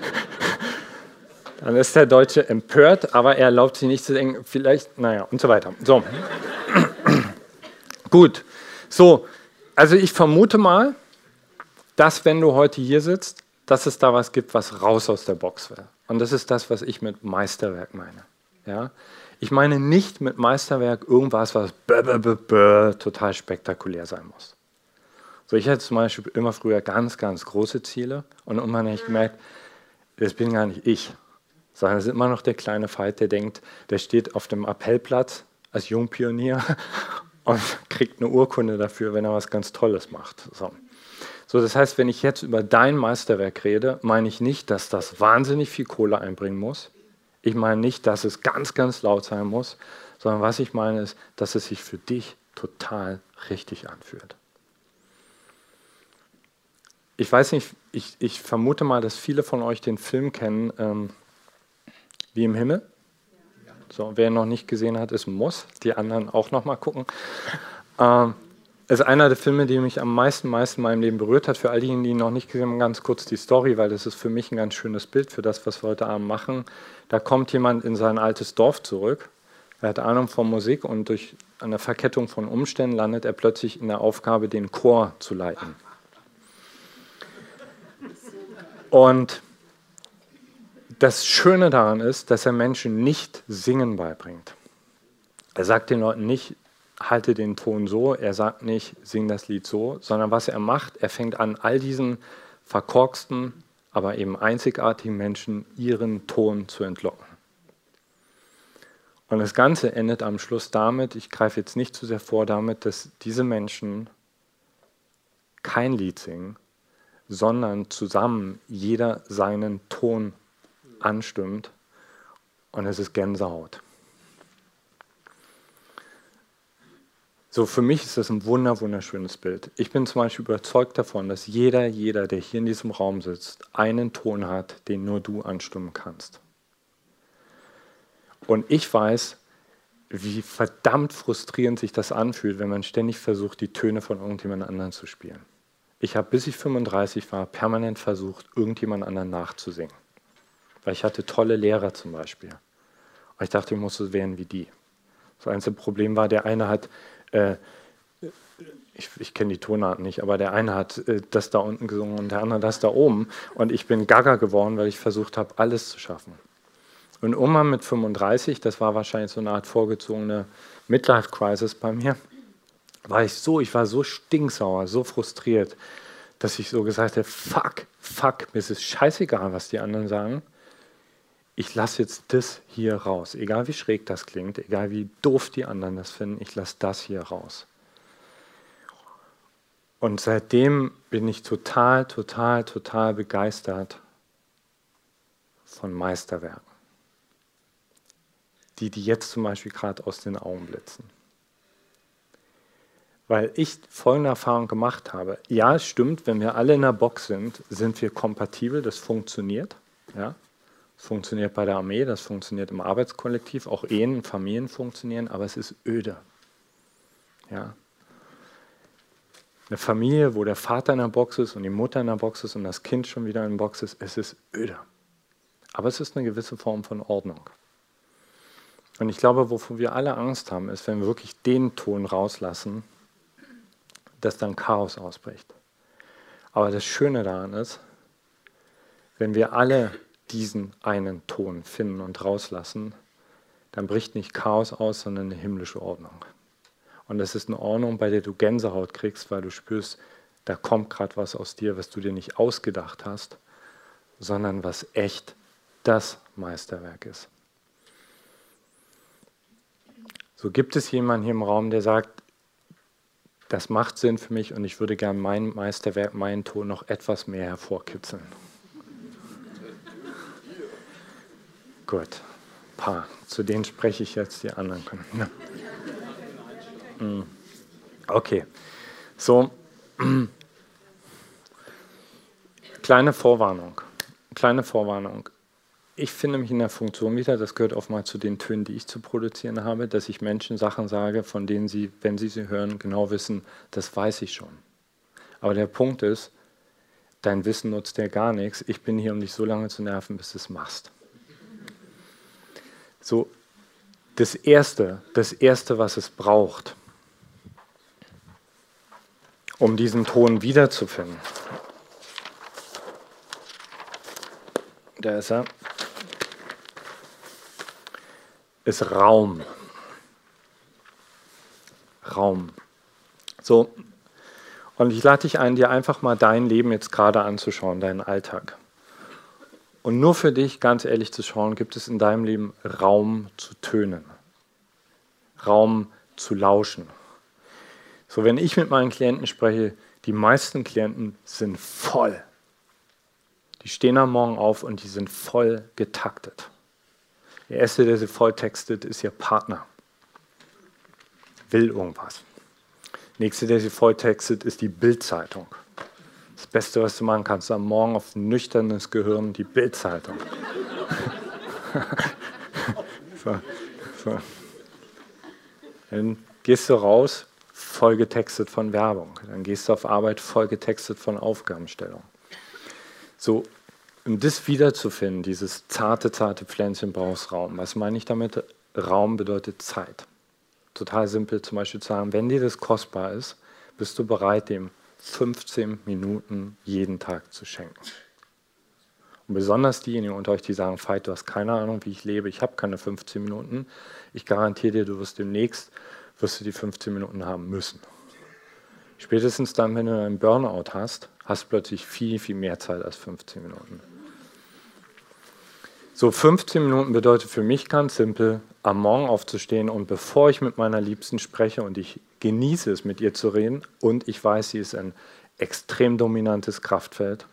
dann ist der Deutsche empört, aber er erlaubt sich nicht zu denken, vielleicht, naja, und so weiter. So. Gut. So, also ich vermute mal, dass wenn du heute hier sitzt, dass es da was gibt, was raus aus der Box will. Und das ist das, was ich mit Meisterwerk meine. Ja? Ich meine nicht mit Meisterwerk irgendwas, was bäh, bäh, bäh, bäh, total spektakulär sein muss. So, ich hatte zum Beispiel immer früher ganz, ganz große Ziele und irgendwann habe ich gemerkt, das bin gar nicht ich, sondern es ist immer noch der kleine Veit, der denkt, der steht auf dem Appellplatz als Jungpionier und kriegt eine Urkunde dafür, wenn er was ganz Tolles macht. So. So, das heißt, wenn ich jetzt über dein Meisterwerk rede, meine ich nicht, dass das wahnsinnig viel Kohle einbringen muss. Ich meine nicht, dass es ganz, ganz laut sein muss, sondern was ich meine ist, dass es sich für dich total richtig anfühlt. Ich weiß nicht, ich, ich vermute mal, dass viele von euch den Film kennen, ähm, Wie im Himmel. So, wer ihn noch nicht gesehen hat, ist ein Muss. Die anderen auch noch mal gucken. Ähm, Es ist einer der Filme, die mich am meisten, meisten in meinem Leben berührt hat. Für all diejenigen, die ihn noch nicht gesehen haben, ganz kurz die Story, weil das ist für mich ein ganz schönes Bild für das, was wir heute Abend machen. Da kommt jemand in sein altes Dorf zurück. Er hat Ahnung von Musik und durch eine Verkettung von Umständen landet er plötzlich in der Aufgabe, den Chor zu leiten. Und das Schöne daran ist, dass er Menschen nicht Singen beibringt. Er sagt den Leuten nicht, halte den Ton so, er sagt nicht, sing das Lied so, sondern was er macht, er fängt an, all diesen verkorksten, aber eben einzigartigen Menschen ihren Ton zu entlocken. Und das Ganze endet am Schluss damit, ich greife jetzt nicht zu sehr vor, damit, dass diese Menschen kein Lied singen, sondern zusammen jeder seinen Ton anstimmt und es ist Gänsehaut. So, für mich ist das ein wunder, wunderschönes Bild. Ich bin zum Beispiel überzeugt davon, dass jeder, jeder, der hier in diesem Raum sitzt, einen Ton hat, den nur du anstimmen kannst. Und ich weiß, wie verdammt frustrierend sich das anfühlt, wenn man ständig versucht, die Töne von irgendjemand anderem zu spielen. Ich habe, bis ich fünfunddreißig war, permanent versucht, irgendjemand anderen nachzusingen. Weil ich hatte tolle Lehrer zum Beispiel. Und ich dachte, ich muss so werden wie die. Das einzige Problem war, der eine hat Äh, ich, ich kenne die Tonarten nicht, aber der eine hat äh, das da unten gesungen und der andere das da oben. Und ich bin gaga geworden, weil ich versucht habe, alles zu schaffen. Und irgendwann mit fünfunddreißig, das war wahrscheinlich so eine Art vorgezogene Midlife-Crisis bei mir, war ich so, ich war so stinksauer, so frustriert, dass ich so gesagt habe, fuck, fuck, mir ist es scheißegal, was die anderen sagen. ich lasse jetzt das hier raus. Egal wie schräg das klingt, egal wie doof die anderen das finden, ich lasse das hier raus. Und seitdem bin ich total, total, total begeistert von Meisterwerken. Die, die jetzt zum Beispiel gerade aus den Augen blitzen. Weil ich folgende Erfahrung gemacht habe. Ja, es stimmt, wenn wir alle in der Box sind, sind wir kompatibel, das funktioniert. Ja? Das funktioniert bei der Armee, das funktioniert im Arbeitskollektiv, auch Ehen, Familien funktionieren, aber es ist öde. Ja? Eine Familie, wo der Vater in der Box ist und die Mutter in der Box ist und das Kind schon wieder in der Box ist, es ist öde. Aber es ist eine gewisse Form von Ordnung. Und ich glaube, wovor wir alle Angst haben, ist, wenn wir wirklich den Ton rauslassen, dass dann Chaos ausbricht. Aber das Schöne daran ist, wenn wir alle diesen einen Ton finden und rauslassen, dann bricht nicht Chaos aus, sondern eine himmlische Ordnung. Und das ist eine Ordnung, bei der du Gänsehaut kriegst, weil du spürst, da kommt gerade was aus dir, was du dir nicht ausgedacht hast, sondern was echt das Meisterwerk ist. So, gibt es jemanden hier im Raum, der sagt, das macht Sinn für mich und ich würde gerne mein Meisterwerk, meinen Ton noch etwas mehr hervorkitzeln. Gut, paar. Zu denen spreche ich jetzt, die anderen können. Ja. Okay, so, kleine Vorwarnung, kleine Vorwarnung. Ich finde mich in der Funktion wieder, das gehört oftmals zu den Tönen, die ich zu produzieren habe, dass ich Menschen Sachen sage, von denen sie, wenn sie sie hören, genau wissen, das weiß ich schon. Aber der Punkt ist, dein Wissen nutzt dir gar nichts. Ich bin hier, um dich so lange zu nerven, bis du es machst. So, das Erste, das Erste, was es braucht, um diesen Ton wiederzufinden, da ist er, ist Raum. Raum. So, und ich lade dich ein, dir einfach mal dein Leben jetzt gerade anzuschauen, deinen Alltag. Und nur für dich, ganz ehrlich zu schauen, gibt es in deinem Leben Raum zu tönen. Raum zu lauschen. So, wenn ich mit meinen Klienten spreche, die meisten Klienten sind voll. Die stehen am Morgen auf und die sind voll getaktet. Der erste, der sie voll textet, ist ihr Partner. Will irgendwas. Der nächste, der sie voll textet, ist die Bild-Zeitung. Das Beste, was du machen kannst, am Morgen auf ein nüchternes Gehirn die Bild-Zeitung. so, so. Dann gehst du raus, voll getextet von Werbung. Dann gehst du auf Arbeit, voll getextet von Aufgabenstellung. So, um das wiederzufinden, dieses zarte, zarte Pflänzchen brauchst Raum. Was meine ich damit? Raum bedeutet Zeit. Total simpel zum Beispiel zu sagen, wenn dir das kostbar ist, bist du bereit, dem fünfzehn Minuten jeden Tag zu schenken. Und besonders diejenigen unter euch, die sagen, Veit, du hast keine Ahnung, wie ich lebe, ich habe keine fünfzehn Minuten. Ich garantiere dir, du wirst demnächst wirst du die fünfzehn Minuten haben müssen. Spätestens dann, wenn du einen Burnout hast, hast du plötzlich viel, viel mehr Zeit als fünfzehn Minuten. So, fünfzehn Minuten bedeutet für mich ganz simpel, am Morgen aufzustehen und bevor ich mit meiner Liebsten spreche und ich genieße es, mit ihr zu reden und ich weiß, sie ist ein extrem dominantes Kraftfeld,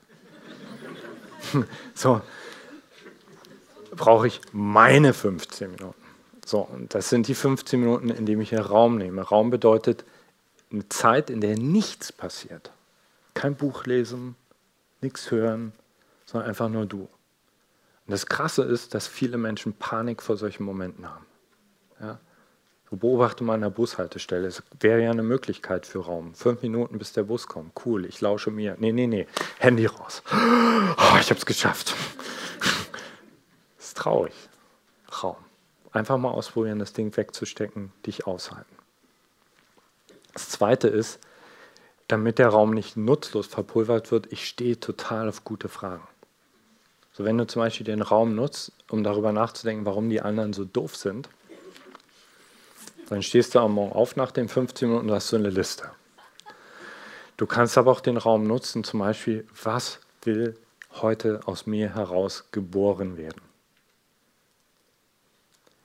so, brauche ich meine fünfzehn Minuten. So, und das sind die fünfzehn Minuten, in denen ich hier Raum nehme. Raum bedeutet eine Zeit, in der nichts passiert. Kein Buch lesen, nichts hören, sondern einfach nur du. Und das Krasse ist, dass viele Menschen Panik vor solchen Momenten haben. Ja? So, beobachte mal an der Bushaltestelle. Es wäre ja eine Möglichkeit für Raum. Fünf Minuten, bis der Bus kommt. Cool, ich lausche mir. Nee, nee, nee. Handy raus. Oh, ich habe es geschafft. Das ist traurig. Raum. Einfach mal ausprobieren, das Ding wegzustecken, dich aushalten. Das Zweite ist, damit der Raum nicht nutzlos verpulvert wird, ich stehe total auf gute Fragen. So, wenn du zum Beispiel den Raum nutzt, um darüber nachzudenken, warum die anderen so doof sind, dann stehst du am Morgen auf nach den fünfzehn Minuten und hast so eine Liste. Du kannst aber auch den Raum nutzen, zum Beispiel, was will heute aus mir heraus geboren werden?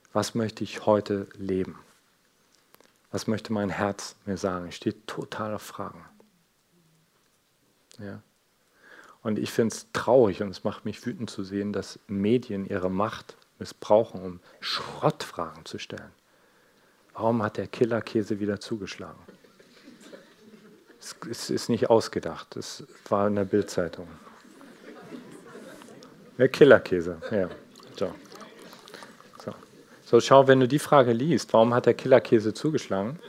was möchte ich heute leben? Was möchte mein Herz mir sagen? Ich stehe total auf Fragen. Ja. Und ich finde es traurig und es macht mich wütend zu sehen, dass Medien ihre Macht missbrauchen, um Schrottfragen zu stellen. Warum hat der Killerkäse wieder zugeschlagen? Es ist nicht ausgedacht, es war in der Bild-Zeitung. Der Killerkäse, ja. So. So. so, schau, wenn du die Frage liest, warum hat der Killerkäse zugeschlagen?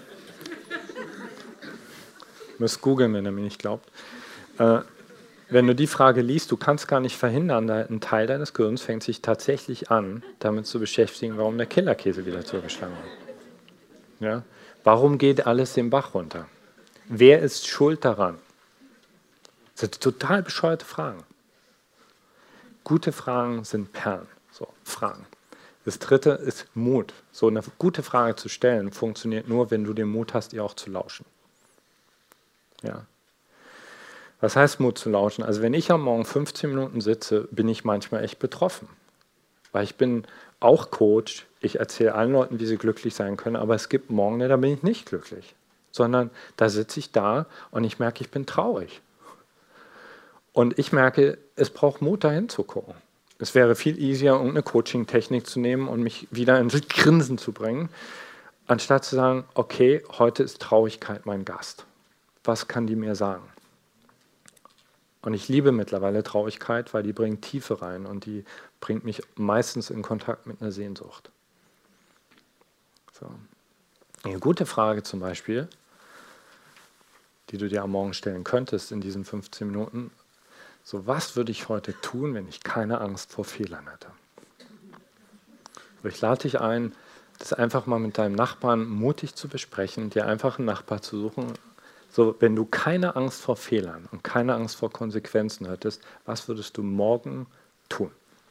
Du musst googeln, wenn ihr mir nicht glaubt. Äh, wenn du die Frage liest, du kannst gar nicht verhindern, ein Teil deines Gehirns fängt sich tatsächlich an, damit zu beschäftigen, warum der Killerkäse wieder zugeschlagen hat. Ja? Warum geht alles den Bach runter? Wer ist schuld daran? Das sind total bescheuerte Fragen. Gute Fragen sind Perlen. So, Fragen. Das dritte ist Mut. So eine gute Frage zu stellen funktioniert nur, wenn du den Mut hast, ihr auch zu lauschen. Ja. Was heißt Mut zu lauschen? Also wenn ich am Morgen fünfzehn Minuten sitze, bin ich manchmal echt betroffen. Weil ich bin auch Coach, ich erzähle allen Leuten, wie sie glücklich sein können, aber es gibt Morgen, da bin ich nicht glücklich. Sondern da sitze ich da und ich merke, ich bin traurig. Und ich merke, es braucht Mut, da hinzugucken. Es wäre viel easier, irgendeine Coaching-Technik zu nehmen und mich wieder ins Grinsen zu bringen, anstatt zu sagen, okay, heute ist Traurigkeit mein Gast. Was kann die mir sagen? Und ich liebe mittlerweile Traurigkeit, weil die bringt Tiefe rein und die bringt mich meistens in Kontakt mit einer Sehnsucht. So. Eine gute Frage zum Beispiel, die du dir am Morgen stellen könntest in diesen fünfzehn Minuten, so, was würde ich heute tun, wenn ich keine Angst vor Fehlern hätte? So, ich lade dich ein, das einfach mal mit deinem Nachbarn mutig zu besprechen, dir einfach einen Nachbar zu suchen. So, wenn du keine Angst vor Fehlern und keine Angst vor Konsequenzen hättest, was würdest du morgen tun?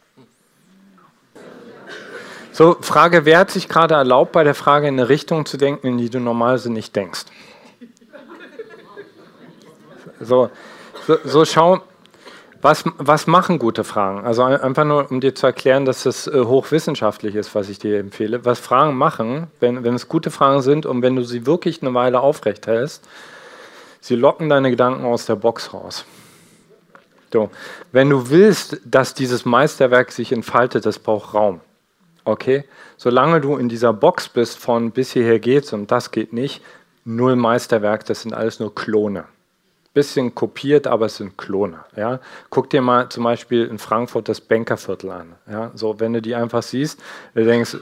So, Frage, wer hat sich gerade erlaubt, bei der Frage in eine Richtung zu denken, in die du normalerweise nicht denkst? So, so, so schau, was, was machen gute Fragen? Also einfach nur, um dir zu erklären, dass das äh, hochwissenschaftlich ist, was ich dir empfehle. Was Fragen machen, wenn, wenn es gute Fragen sind und wenn du sie wirklich eine Weile aufrecht hältst, sie locken deine Gedanken aus der Box raus. So, wenn du willst, dass dieses Meisterwerk sich entfaltet, das braucht Raum. Okay? Solange du in dieser Box bist von bis hierher geht's und das geht nicht, null Meisterwerk, das sind alles nur Klone. Bisschen kopiert, aber es sind Klone. Ja? Guck dir mal zum Beispiel in Frankfurt das Bankerviertel an. Ja? So, wenn du die einfach siehst, du denkst,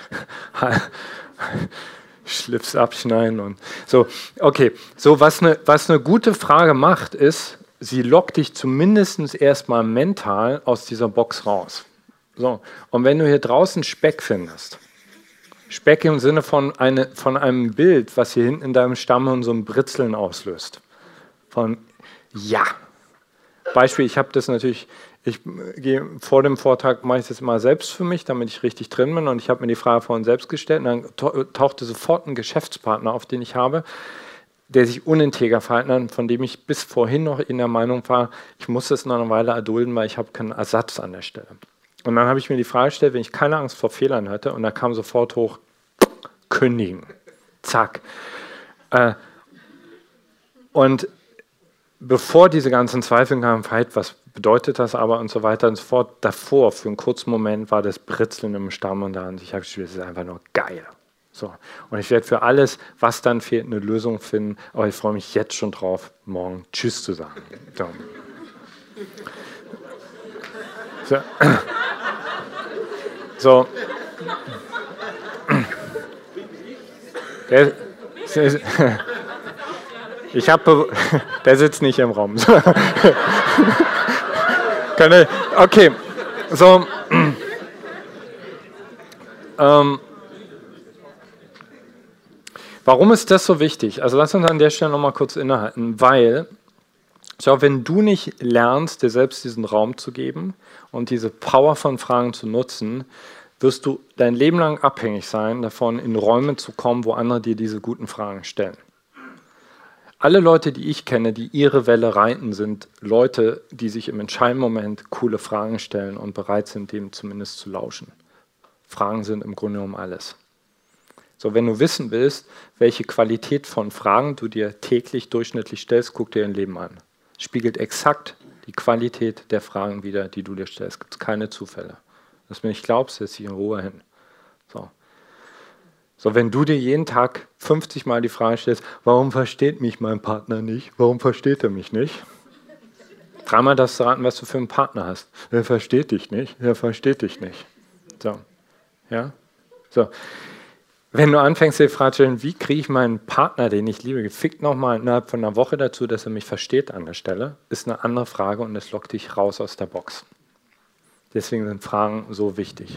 Schlips abschneiden und so. Okay, so was eine was eine gute Frage macht, ist, sie lockt dich zumindest erstmal mental aus dieser Box raus. So, und wenn du hier draußen Speck findest, Speck im Sinne von, eine, von einem Bild, was hier hinten in deinem Stammhirn so ein Britzeln auslöst. Von ja. Beispiel, ich habe das natürlich, ich gehe vor dem Vortrag, mache ich das immer selbst für mich, damit ich richtig drin bin und ich habe mir die Frage vorhin selbst gestellt und dann tauchte sofort ein Geschäftspartner auf, den ich habe, der sich uninteger verhalten hat, von dem ich bis vorhin noch in der Meinung war, ich muss das noch eine Weile erdulden, weil ich habe keinen Ersatz an der Stelle. Und dann habe ich mir die Frage gestellt, wenn ich keine Angst vor Fehlern hatte und da kam sofort hoch, kündigen, zack. Äh, und bevor diese ganzen Zweifel kamen, was bedeutet das aber und so weiter und so fort, davor, für einen kurzen Moment, war das Britzeln im Stamm und da und ich habe gespielt, das ist einfach nur geil. So. Und ich werde für alles, was dann fehlt, eine Lösung finden, aber ich freue mich jetzt schon drauf, morgen Tschüss zu sagen. So. So. So. Der, ich habe, der sitzt nicht im Raum. Okay, so. Ähm, warum ist das so wichtig? Also lass uns an der Stelle nochmal kurz innehalten, weil, schau, wenn du nicht lernst, dir selbst diesen Raum zu geben und diese Power von Fragen zu nutzen, wirst du dein Leben lang abhängig sein, davon in Räume zu kommen, wo andere dir diese guten Fragen stellen. Alle Leute, die ich kenne, die ihre Welle reiten, sind Leute, die sich im entscheidenden Moment coole Fragen stellen und bereit sind, dem zumindest zu lauschen. Fragen sind im Grunde genommen alles. So, wenn du wissen willst, welche Qualität von Fragen du dir täglich durchschnittlich stellst, guck dir dein Leben an. Spiegelt exakt die Qualität der Fragen wider, die du dir stellst. Es gibt keine Zufälle. Wenn du mir nicht glaubst, setz dich in Ruhe hin. So. So, wenn du dir jeden Tag fünfzig Mal die Frage stellst, warum versteht mich mein Partner nicht? Warum versteht er mich nicht? Dreimal darfst du raten, was du für einen Partner hast. Er versteht dich nicht, er versteht dich nicht. So. Ja? So. Wenn du anfängst, dir die Frage zu stellen, wie kriege ich meinen Partner, den ich liebe, gefickt nochmal innerhalb von einer Woche dazu, dass er mich versteht an der Stelle, ist eine andere Frage und das lockt dich raus aus der Box. Deswegen sind Fragen so wichtig.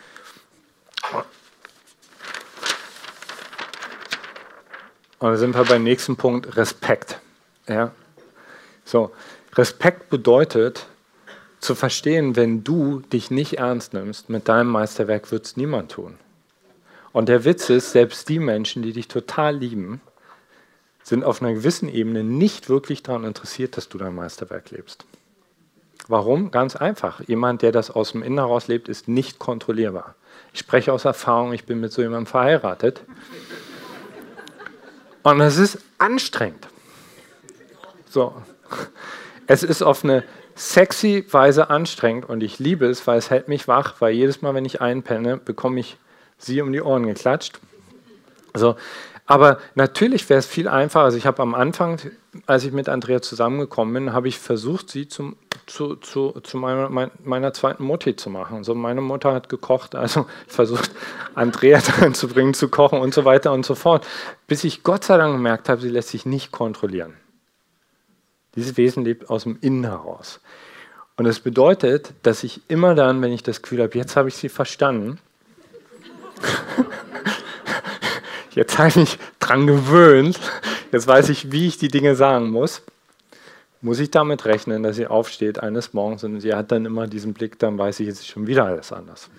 Und dann sind wir beim nächsten Punkt, Respekt. Ja? So, Respekt bedeutet, zu verstehen, wenn du dich nicht ernst nimmst, mit deinem Meisterwerk wird es niemand tun. Und der Witz ist, selbst die Menschen, die dich total lieben, sind auf einer gewissen Ebene nicht wirklich daran interessiert, dass du dein Meisterwerk lebst. Warum? Ganz einfach. Jemand, der das aus dem Innen heraus lebt, ist nicht kontrollierbar. Ich spreche aus Erfahrung, ich bin mit so jemandem verheiratet. Und es ist anstrengend. So. Es ist auf eine sexy Weise anstrengend und ich liebe es, weil es hält mich wach, weil jedes Mal, wenn ich einpenne, bekomme ich sie um die Ohren geklatscht. Also, aber natürlich wäre es viel einfacher. Also ich habe am Anfang, als ich mit Andrea zusammengekommen bin, habe ich versucht, sie zum, zu, zu, zu meiner, mein, meiner zweiten Mutti zu machen. So, meine Mutter hat gekocht, also versucht, Andrea daran zu bringen, zu kochen und so weiter und so fort. Bis ich Gott sei Dank gemerkt habe, sie lässt sich nicht kontrollieren. Dieses Wesen lebt aus dem Innen heraus. Und das bedeutet, dass ich immer dann, wenn ich das Gefühl habe, jetzt habe ich sie verstanden, jetzt habe ich mich dran gewöhnt, jetzt weiß ich, wie ich die Dinge sagen muss, muss ich damit rechnen, dass sie aufsteht eines Morgens und sie hat dann immer diesen Blick, dann weiß ich, jetzt ist schon wieder alles anders.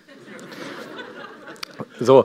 So.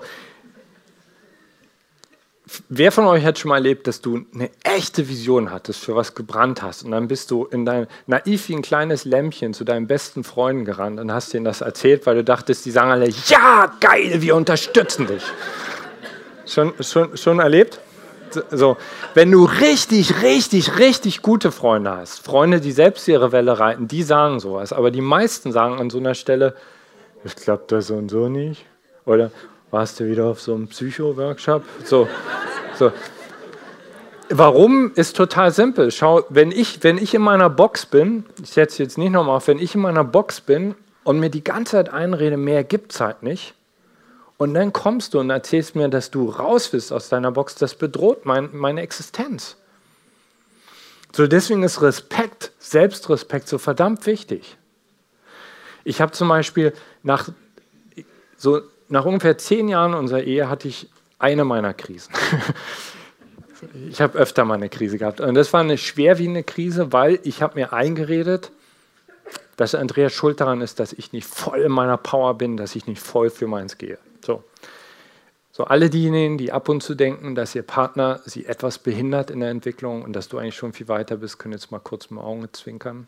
Wer von euch hat schon mal erlebt, dass du eine echte Vision hattest, für was gebrannt hast und dann bist du in dein naiv wie ein kleines Lämmchen zu deinen besten Freunden gerannt und hast denen das erzählt, weil du dachtest, die sagen alle, ja, geil, wir unterstützen dich. Schon, schon, schon erlebt? So, wenn du richtig, richtig, richtig gute Freunde hast, Freunde, die selbst ihre Welle reiten, die sagen sowas, aber die meisten sagen an so einer Stelle, es klappt das so und so nicht, oder warst du wieder auf so einem Psycho-Workshop? So, so. Warum ist total simpel. Schau, wenn ich, wenn ich in meiner Box bin, ich setze jetzt nicht nochmal auf, wenn ich in meiner Box bin und mir die ganze Zeit einrede, mehr gibt es halt nicht, und dann kommst du und erzählst mir, dass du raus bist aus deiner Box, das bedroht mein, meine Existenz. So, deswegen ist Respekt, Selbstrespekt so verdammt wichtig. Ich habe zum Beispiel nach so Nach ungefähr zehn Jahren unserer Ehe hatte ich eine meiner Krisen. Ich habe öfter mal eine Krise gehabt. Und das war eine schwerwiegende Krise, weil ich habe mir eingeredet, dass Andrea schuld daran ist, dass ich nicht voll in meiner Power bin, dass ich nicht voll für meins gehe. So. So, alle diejenigen, die ab und zu denken, dass ihr Partner sie etwas behindert in der Entwicklung und dass du eigentlich schon viel weiter bist, können jetzt mal kurz mit den Augen zwinkern.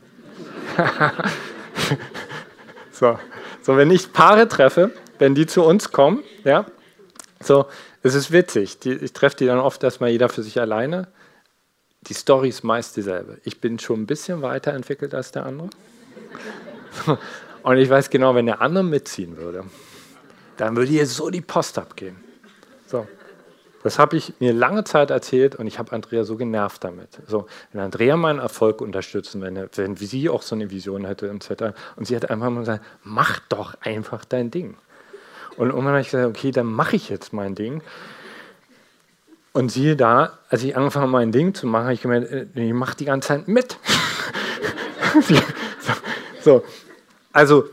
so. so, wenn ich Paare treffe, wenn die zu uns kommen, ja, so, es ist witzig. Die, ich treffe die dann oft erstmal jeder für sich alleine. Die Story ist meist dieselbe. Ich bin schon ein bisschen weiterentwickelt als der andere. Und ich weiß genau, wenn der andere mitziehen würde, dann würde hier so die Post abgehen. So. Das habe ich mir lange Zeit erzählt und ich habe Andrea so genervt damit. So, wenn Andrea meinen Erfolg unterstützen, wenn, wenn sie auch so eine Vision hätte et cetera. Und sie hat einfach mal gesagt, mach doch einfach dein Ding. Und irgendwann habe ich gesagt, okay, dann mache ich jetzt mein Ding. Und siehe da, als ich angefangen habe, mein Ding zu machen, habe ich gemerkt, ich mache die ganze Zeit mit. so, also,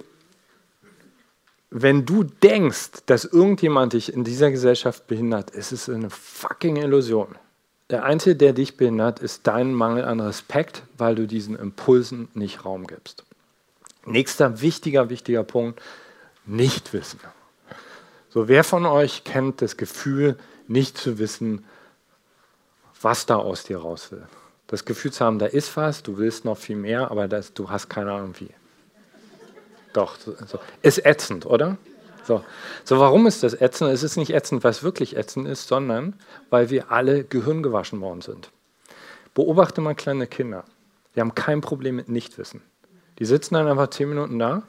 wenn du denkst, dass irgendjemand dich in dieser Gesellschaft behindert, ist es eine fucking Illusion. Der Einzige, der dich behindert, ist dein Mangel an Respekt, weil du diesen Impulsen nicht Raum gibst. Nächster wichtiger, wichtiger Punkt, Nichtwissen. So, wer von euch kennt das Gefühl, nicht zu wissen, was da aus dir raus will? Das Gefühl zu haben, da ist was, du willst noch viel mehr, aber das, du hast keine Ahnung wie. Doch, so, ist ätzend, oder? So. so, warum ist das ätzend? Es ist nicht ätzend, weil es wirklich ätzend ist, sondern weil wir alle Gehirn gewaschen worden sind. Beobachte mal kleine Kinder. Die haben kein Problem mit Nichtwissen. Die sitzen dann einfach zehn Minuten da.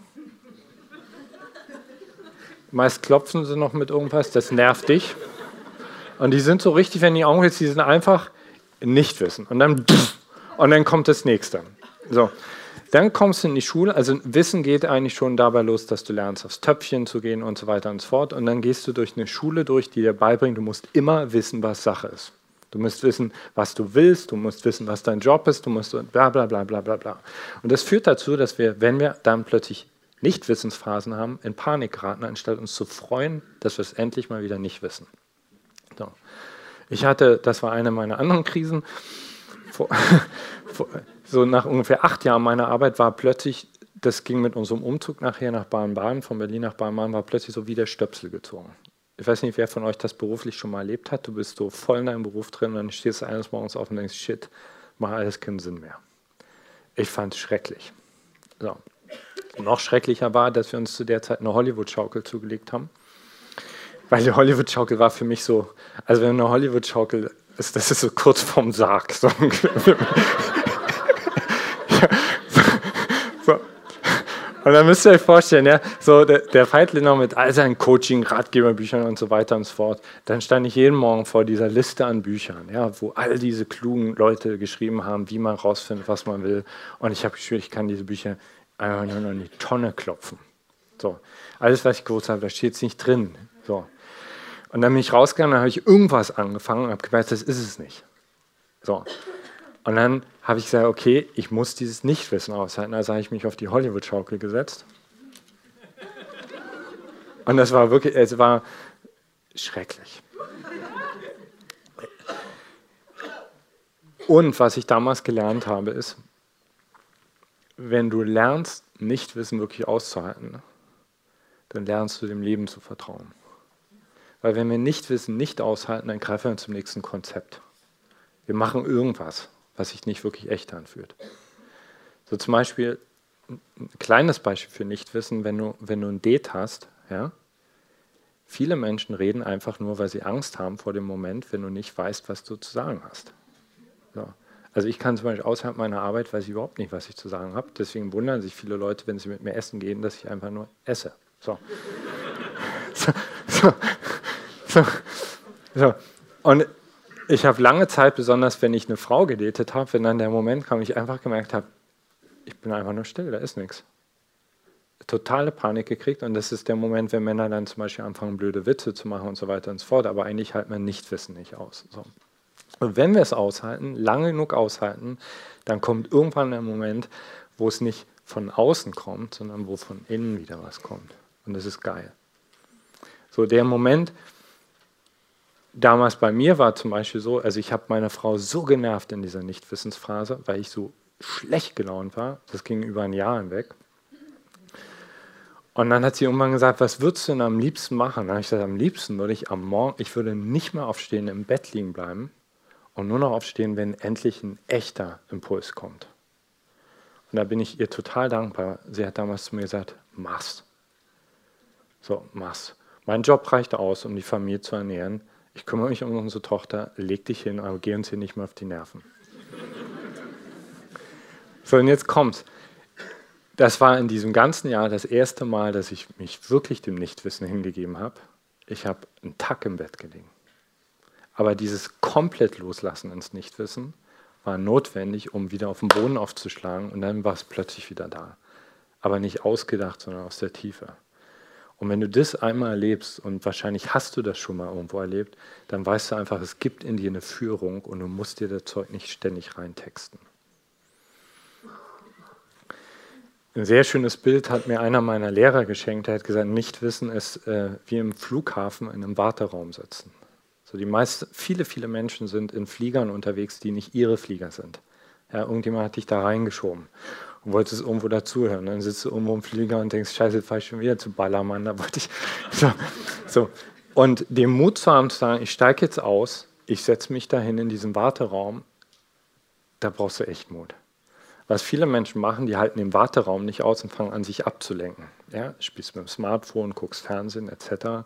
Meist klopfen sie noch mit irgendwas, das nervt dich. Und die sind so richtig, wenn die Augen hältst, die sind einfach Nichtwissen. Und dann, und dann kommt das Nächste. So. Dann kommst du in die Schule, also Wissen geht eigentlich schon dabei los, dass du lernst, aufs Töpfchen zu gehen und so weiter und so fort. Und dann gehst du durch eine Schule durch, die dir beibringt, du musst immer wissen, was Sache ist. Du musst wissen, was du willst, du musst wissen, was dein Job ist, du musst bla bla bla bla bla bla. Und das führt dazu, dass wir, wenn wir dann plötzlich Nichtwissensphasen haben, in Panik geraten, anstatt uns zu freuen, dass wir es endlich mal wieder nicht wissen. So. Ich hatte, das war eine meiner anderen Krisen, vor, vor, so nach ungefähr acht Jahren meiner Arbeit war plötzlich, das ging mit unserem Umzug nachher nach Baden-Baden, von Berlin nach Baden-Baden, war plötzlich so wie der Stöpsel gezogen. Ich weiß nicht, wer von euch das beruflich schon mal erlebt hat. Du bist so voll in deinem Beruf drin und dann stehst du eines Morgens auf und denkst, shit, macht alles keinen Sinn mehr. Ich fand es schrecklich. So. Noch schrecklicher war, dass wir uns zu der Zeit eine Hollywood-Schaukel zugelegt haben. Weil die Hollywood-Schaukel war für mich so, also wenn eine Hollywood-Schaukel ist, das ist so kurz vorm Sarg. So. so. Und dann müsst ihr euch vorstellen, ja, so der, der Veit Lindau mit all seinen Coaching, Ratgeberbüchern und so weiter und so fort, dann stand ich jeden Morgen vor dieser Liste an Büchern, ja, wo all diese klugen Leute geschrieben haben, wie man rausfindet, was man will. Und ich habe gespürt, ich kann diese Bücher einfach nur in die Tonne klopfen. So. Alles, was ich gewusst habe, da steht es nicht drin. So. Und dann bin ich rausgegangen, dann habe ich irgendwas angefangen und habe gemerkt, das ist es nicht. So. Und dann habe ich gesagt, okay, ich muss dieses Nichtwissen aushalten. Also habe ich mich auf die Hollywood-Schaukel gesetzt. Und das war wirklich, es war schrecklich. Und was ich damals gelernt habe, ist, wenn du lernst, Nichtwissen wirklich auszuhalten, dann lernst du dem Leben zu vertrauen. Weil wenn wir Nichtwissen nicht aushalten, dann greifen wir zum nächsten Konzept. Wir machen irgendwas, was sich nicht wirklich echt anfühlt. So zum Beispiel, ein kleines Beispiel für Nichtwissen, wenn du, wenn du ein Date hast, ja, viele Menschen reden einfach nur, weil sie Angst haben vor dem Moment, wenn du nicht weißt, was du zu sagen hast. So. Also ich kann zum Beispiel außerhalb meiner Arbeit, weiß ich überhaupt nicht, was ich zu sagen habe. Deswegen wundern sich viele Leute, wenn sie mit mir essen gehen, dass ich einfach nur esse. So. so, so. So, so. Und ich habe lange Zeit, besonders wenn ich eine Frau gedatet habe, wenn dann der Moment kam, ich einfach gemerkt habe, ich bin einfach nur still, da ist nichts. Totale Panik gekriegt und das ist der Moment, wenn Männer dann zum Beispiel anfangen, blöde Witze zu machen und so weiter und so fort, aber eigentlich halten wir Nichtwissen nicht aus. So. Und wenn wir es aushalten, lange genug aushalten, dann kommt irgendwann der Moment, wo es nicht von außen kommt, sondern wo von innen wieder was kommt. Und das ist geil. So, der Moment, damals bei mir war zum Beispiel so, also ich habe meine Frau so genervt in dieser Nichtwissensphase, weil ich so schlecht gelaunt war, das ging über ein Jahr hinweg. Und dann hat sie irgendwann gesagt, was würdest du denn am liebsten machen? Dann habe ich gesagt, am liebsten würde ich am Morgen, ich würde nicht mehr aufstehen, im Bett liegen bleiben und nur noch aufstehen, wenn endlich ein echter Impuls kommt. Und da bin ich ihr total dankbar. Sie hat damals zu mir gesagt, mach's. So, mach's. Mein Job reicht aus, um die Familie zu ernähren. Ich kümmere mich um unsere Tochter, leg dich hin, aber geh uns hier nicht mehr auf die Nerven. So, und jetzt kommt's. Das war in diesem ganzen Jahr das erste Mal, dass ich mich wirklich dem Nichtwissen hingegeben habe. Ich habe einen Tag im Bett gelegen. Aber dieses komplett Loslassen ins Nichtwissen war notwendig, um wieder auf den Boden aufzuschlagen und dann war es plötzlich wieder da. Aber nicht ausgedacht, sondern aus der Tiefe. Und wenn du das einmal erlebst, und wahrscheinlich hast du das schon mal irgendwo erlebt, dann weißt du einfach, es gibt in dir eine Führung und du musst dir das Zeug nicht ständig reintexten. Ein sehr schönes Bild hat mir einer meiner Lehrer geschenkt. Er hat gesagt, Nichtwissen ist äh, wie im Flughafen in einem Warteraum sitzen. So die meisten, viele, viele Menschen sind in Fliegern unterwegs, die nicht ihre Flieger sind. Ja, irgendjemand hat dich da reingeschoben und wolltest irgendwo dazuhören. Dann sitzt du irgendwo im Flieger und denkst, scheiße, jetzt fahr ich schon wieder zu Ballermann. Da wollte ich so, so. Und den Mut zu haben, zu sagen, ich steige jetzt aus, ich setze mich dahin in diesen Warteraum, da brauchst du echt Mut. Was viele Menschen machen, die halten den Warteraum nicht aus und fangen an, sich abzulenken. Ja, spielst mit dem Smartphone, guckst Fernsehen et cetera.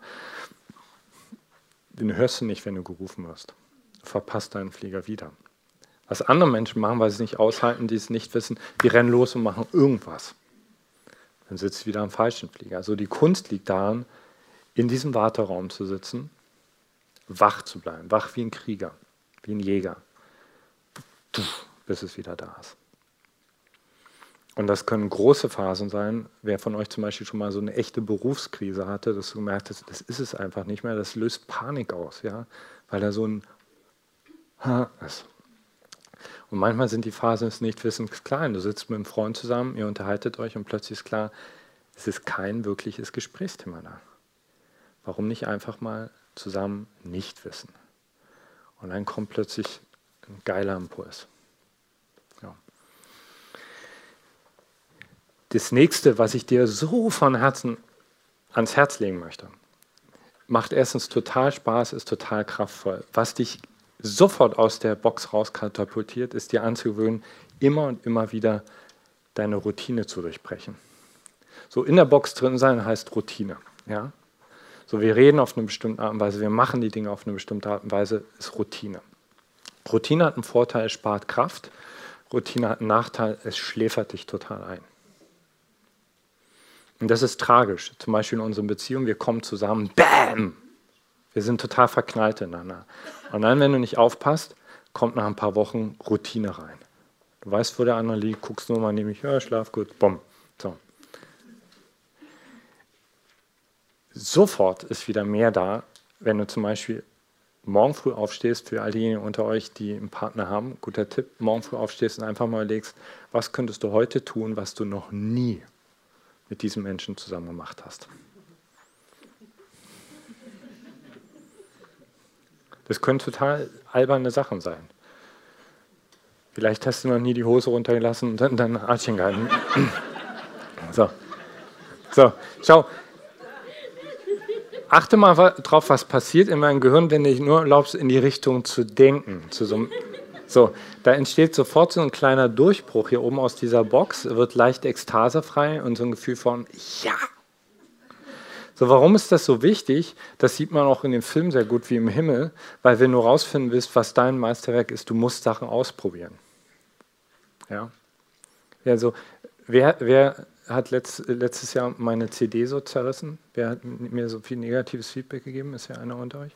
Den hörst du nicht, wenn du gerufen wirst. Du verpasst deinen Flieger wieder. Was andere Menschen machen, weil sie es nicht aushalten, die es nicht wissen, die rennen los und machen irgendwas. Dann sitzt du wieder am falschen Flieger. Also die Kunst liegt daran, in diesem Warteraum zu sitzen, wach zu bleiben, wach wie ein Krieger, wie ein Jäger, bis es wieder da ist. Und das können große Phasen sein. Wer von euch zum Beispiel schon mal so eine echte Berufskrise hatte, dass du gemerkt hast, das ist es einfach nicht mehr, das löst Panik aus, ja, weil da so ein Ha ist. Und manchmal sind die Phasen des Nichtwissens klein. Du sitzt mit einem Freund zusammen, ihr unterhaltet euch und plötzlich ist klar, es ist kein wirkliches Gesprächsthema da. Warum nicht einfach mal zusammen nicht wissen? Und dann kommt plötzlich ein geiler Impuls. Ja. Das nächste, was ich dir so von Herzen ans Herz legen möchte, macht erstens total Spaß, ist total kraftvoll. Was dich sofort aus der Box rauskatapultiert, ist dir anzugewöhnen, immer und immer wieder deine Routine zu durchbrechen. So in der Box drin sein heißt Routine. Ja? So, wir reden auf eine bestimmte Art und Weise, wir machen die Dinge auf eine bestimmte Art und Weise, ist Routine. Routine hat einen Vorteil, es spart Kraft. Routine hat einen Nachteil, es schläfert dich total ein. Und das ist tragisch. Zum Beispiel in unseren Beziehungen, wir kommen zusammen, bam! Wir sind total verknallt ineinander. Und dann, wenn du nicht aufpasst, kommt nach ein paar Wochen Routine rein. Du weißt, wo der andere liegt, guckst nur mal, nämlich, ja, schlaf gut, bumm. So. Sofort ist wieder mehr da, wenn du zum Beispiel morgen früh aufstehst, für all diejenigen unter euch, die einen Partner haben, guter Tipp, morgen früh aufstehst und einfach mal überlegst, was könntest du heute tun, was du noch nie mit diesem Menschen zusammen gemacht hast. Das können total alberne Sachen sein. Vielleicht hast du noch nie die Hose runtergelassen und dann dein Arschchen gehalten. So. So, schau. Achte mal drauf, was passiert in meinem Gehirn, wenn ich nur erlaubst, in die Richtung zu denken. Zu so, so, da entsteht sofort so ein kleiner Durchbruch hier oben aus dieser Box, wird leicht ekstasefrei und so ein Gefühl von ja. So, warum ist das so wichtig? Das sieht man auch in dem Film sehr gut wie im Himmel, weil wenn du rausfinden willst, was dein Meisterwerk ist, du musst Sachen ausprobieren. Ja. Also, wer, wer hat letzt, letztes Jahr meine C D so zerrissen? Wer hat mir so viel negatives Feedback gegeben? Ist ja einer unter euch?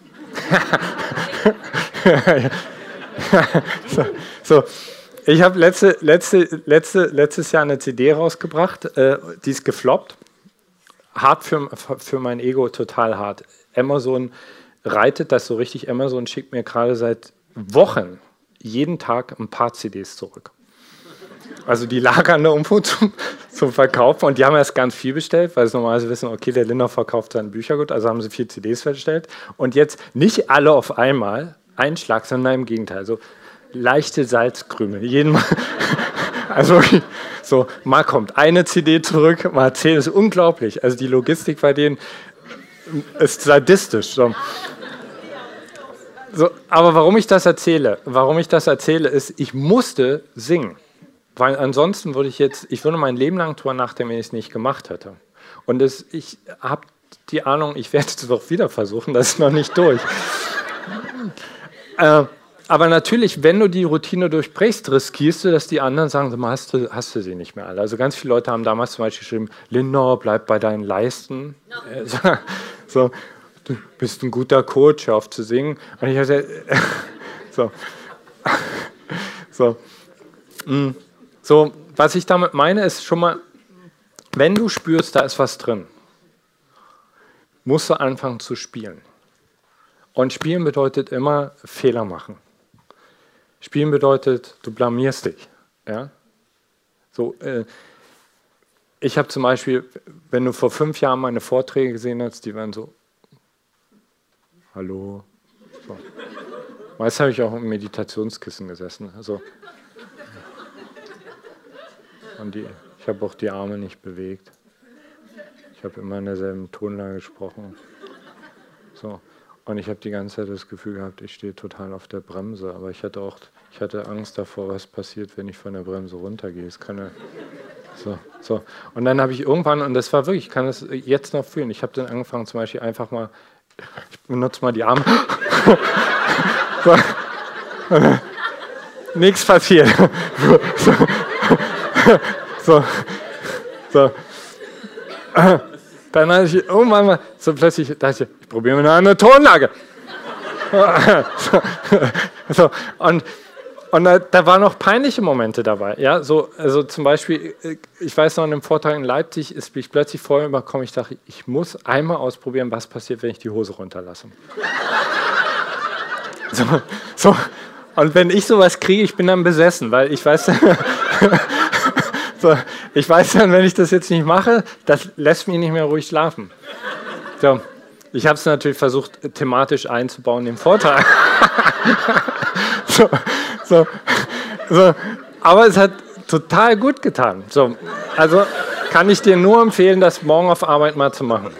so, so. Ich habe letzte, letzte, letzte, letztes Jahr eine C D rausgebracht, äh, die ist gefloppt. Hart für, für mein Ego, total hart. Amazon reitet das so richtig. Amazon schickt mir gerade seit Wochen jeden Tag ein paar C Ds zurück. Also die lagern da irgendwo zum, zum Verkaufen und die haben erst ganz viel bestellt, weil sie normalerweise wissen, okay, der Lindner verkauft seine Bücher gut, also haben sie vier C Ds bestellt. Und jetzt nicht alle auf einmal, ein Schlag, sondern im Gegenteil. Also leichte Salzkrümel. Jeden Mal. Also so, mal kommt eine C D zurück, mal zehn, das ist unglaublich. Also die Logistik bei denen ist sadistisch. So. So, aber warum ich das erzähle, warum ich das erzähle, ist, ich musste singen. Weil ansonsten würde ich jetzt, ich würde mein Leben lang drüber nachdenken, wenn ich es nicht gemacht hätte. Und das, ich habe die Ahnung, ich werde es doch wieder versuchen, das ist noch nicht durch. äh, Aber natürlich, wenn du die Routine durchbrichst, riskierst du, dass die anderen sagen, hast du, hast du sie nicht mehr alle. Also ganz viele Leute haben damals zum Beispiel geschrieben, Linda, bleib bei deinen Leisten. No. So, du bist ein guter Coach, hör auf zu singen. Und ich habe gesagt, so, so, so, was ich damit meine, ist schon mal, wenn du spürst, da ist was drin, musst du anfangen zu spielen. Und spielen bedeutet immer Fehler machen. Spielen bedeutet, du blamierst dich. Ja? So, äh, ich habe zum Beispiel, wenn du vor fünf Jahren meine Vorträge gesehen hast, die waren so, hallo. So. Meist habe ich auch im Meditationskissen gesessen. Also, und die, ich habe auch die Arme nicht bewegt. Ich habe immer in derselben Tonlage gesprochen. So. Und ich habe die ganze Zeit das Gefühl gehabt, ich stehe total auf der Bremse. Aber ich hatte auch ich hatte Angst davor, was passiert, wenn ich von der Bremse runtergehe. Es kann ja, so, so. Und dann habe ich irgendwann, und das war wirklich, ich kann das jetzt noch fühlen, ich habe dann angefangen zum Beispiel einfach mal, ich benutze mal die Arme. So. Nichts passiert. So. So. So. Dann hatte ich irgendwann mal so plötzlich, dachte ich, ich probiere mal eine andere Tonlage. So. So. Und, und da, da waren noch peinliche Momente dabei. Ja? So, also zum Beispiel, ich weiß noch, in einem Vortrag in Leipzig ist mich plötzlich vorher überkommen, ich dachte, ich muss einmal ausprobieren, was passiert, wenn ich die Hose runterlasse. So, so. Und wenn ich sowas kriege, ich bin dann besessen, weil ich weiß, so, ich weiß dann, wenn ich das jetzt nicht mache, das lässt mich nicht mehr ruhig schlafen. So, ich habe es natürlich versucht, thematisch einzubauen im Vortrag. so, so, so. Aber es hat total gut getan. So, also kann ich dir nur empfehlen, das morgen auf Arbeit mal zu machen.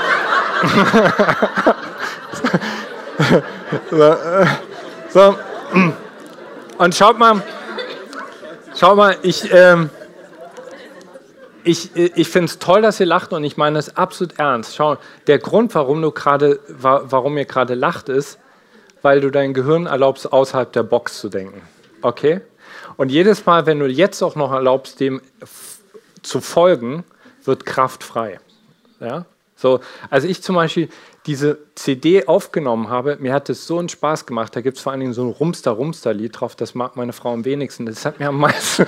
so, äh, so. Und schaut mal, schaut mal, ich, ähm, ich, ich finde es toll, dass ihr lacht und ich meine das absolut ernst. Schau, der Grund, warum du gerade, warum ihr gerade lacht, ist, weil du dein Gehirn erlaubst, außerhalb der Box zu denken. Okay? Und jedes Mal, wenn du jetzt auch noch erlaubst, dem zu folgen, wird Kraft frei. Ja? So, also ich zum Beispiel diese C D aufgenommen habe, mir hat es so einen Spaß gemacht, da gibt es vor allen Dingen so ein Rumster-Rumster-Lied drauf, das mag meine Frau am wenigsten, das hat mir am meisten,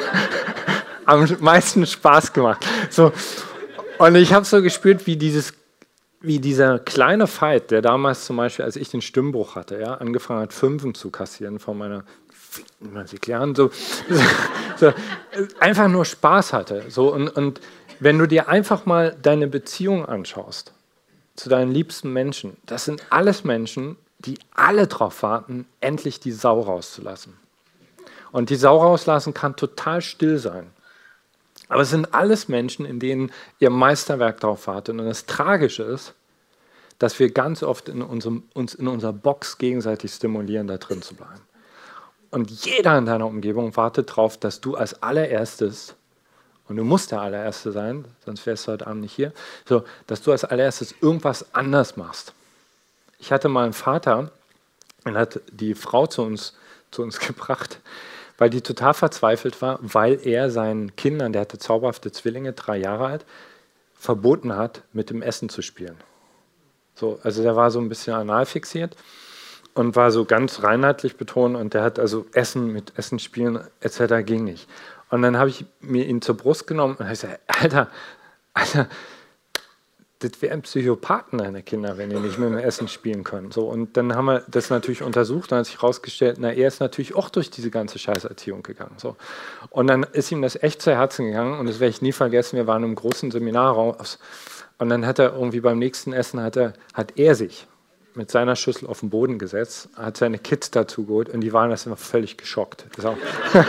am meisten Spaß gemacht. So, und ich habe so gespürt, wie, dieses, wie dieser kleine Fight, der damals zum Beispiel, als ich den Stimmbruch hatte, ja, angefangen hat, Fünfen zu kassieren von meiner Jahren, so, so, einfach nur Spaß hatte. So, und, und wenn du dir einfach mal deine Beziehung anschaust, zu deinen liebsten Menschen, das sind alles Menschen, die alle darauf warten, endlich die Sau rauszulassen. Und die Sau rauslassen kann total still sein. Aber es sind alles Menschen, in denen ihr Meisterwerk darauf wartet. Und das Tragische ist, dass wir ganz oft in unserem, uns in unserer Box gegenseitig stimulieren, da drin zu bleiben. Und jeder in deiner Umgebung wartet darauf, dass du als allererstes, und du musst der Allererste sein, sonst wärst du heute Abend nicht hier, so, dass du als allererstes irgendwas anders machst. Ich hatte mal einen Vater, und hat die Frau zu uns, zu uns gebracht, weil die total verzweifelt war, weil er seinen Kindern, der hatte zauberhafte Zwillinge, drei Jahre alt, verboten hat, mit dem Essen zu spielen. So, also der war so ein bisschen anal fixiert und war so ganz reinheitlich betont und der hat also Essen mit Essen spielen et cetera ging nicht. Und dann habe ich mir ihn zur Brust genommen und habe gesagt, Alter, Alter, das wären Psychopathen, deine Kinder, wenn die nicht mit dem Essen spielen können. So, und dann haben wir das natürlich untersucht und hat sich herausgestellt, na, er ist natürlich auch durch diese ganze Scheißerziehung gegangen. So. Und dann ist ihm das echt zu Herzen gegangen und das werde ich nie vergessen, wir waren im großen Seminarraum und dann hat er irgendwie beim nächsten Essen, hat er, hat er sich mit seiner Schüssel auf den Boden gesetzt, hat seine Kids dazu geholt und die waren das immer völlig geschockt. So.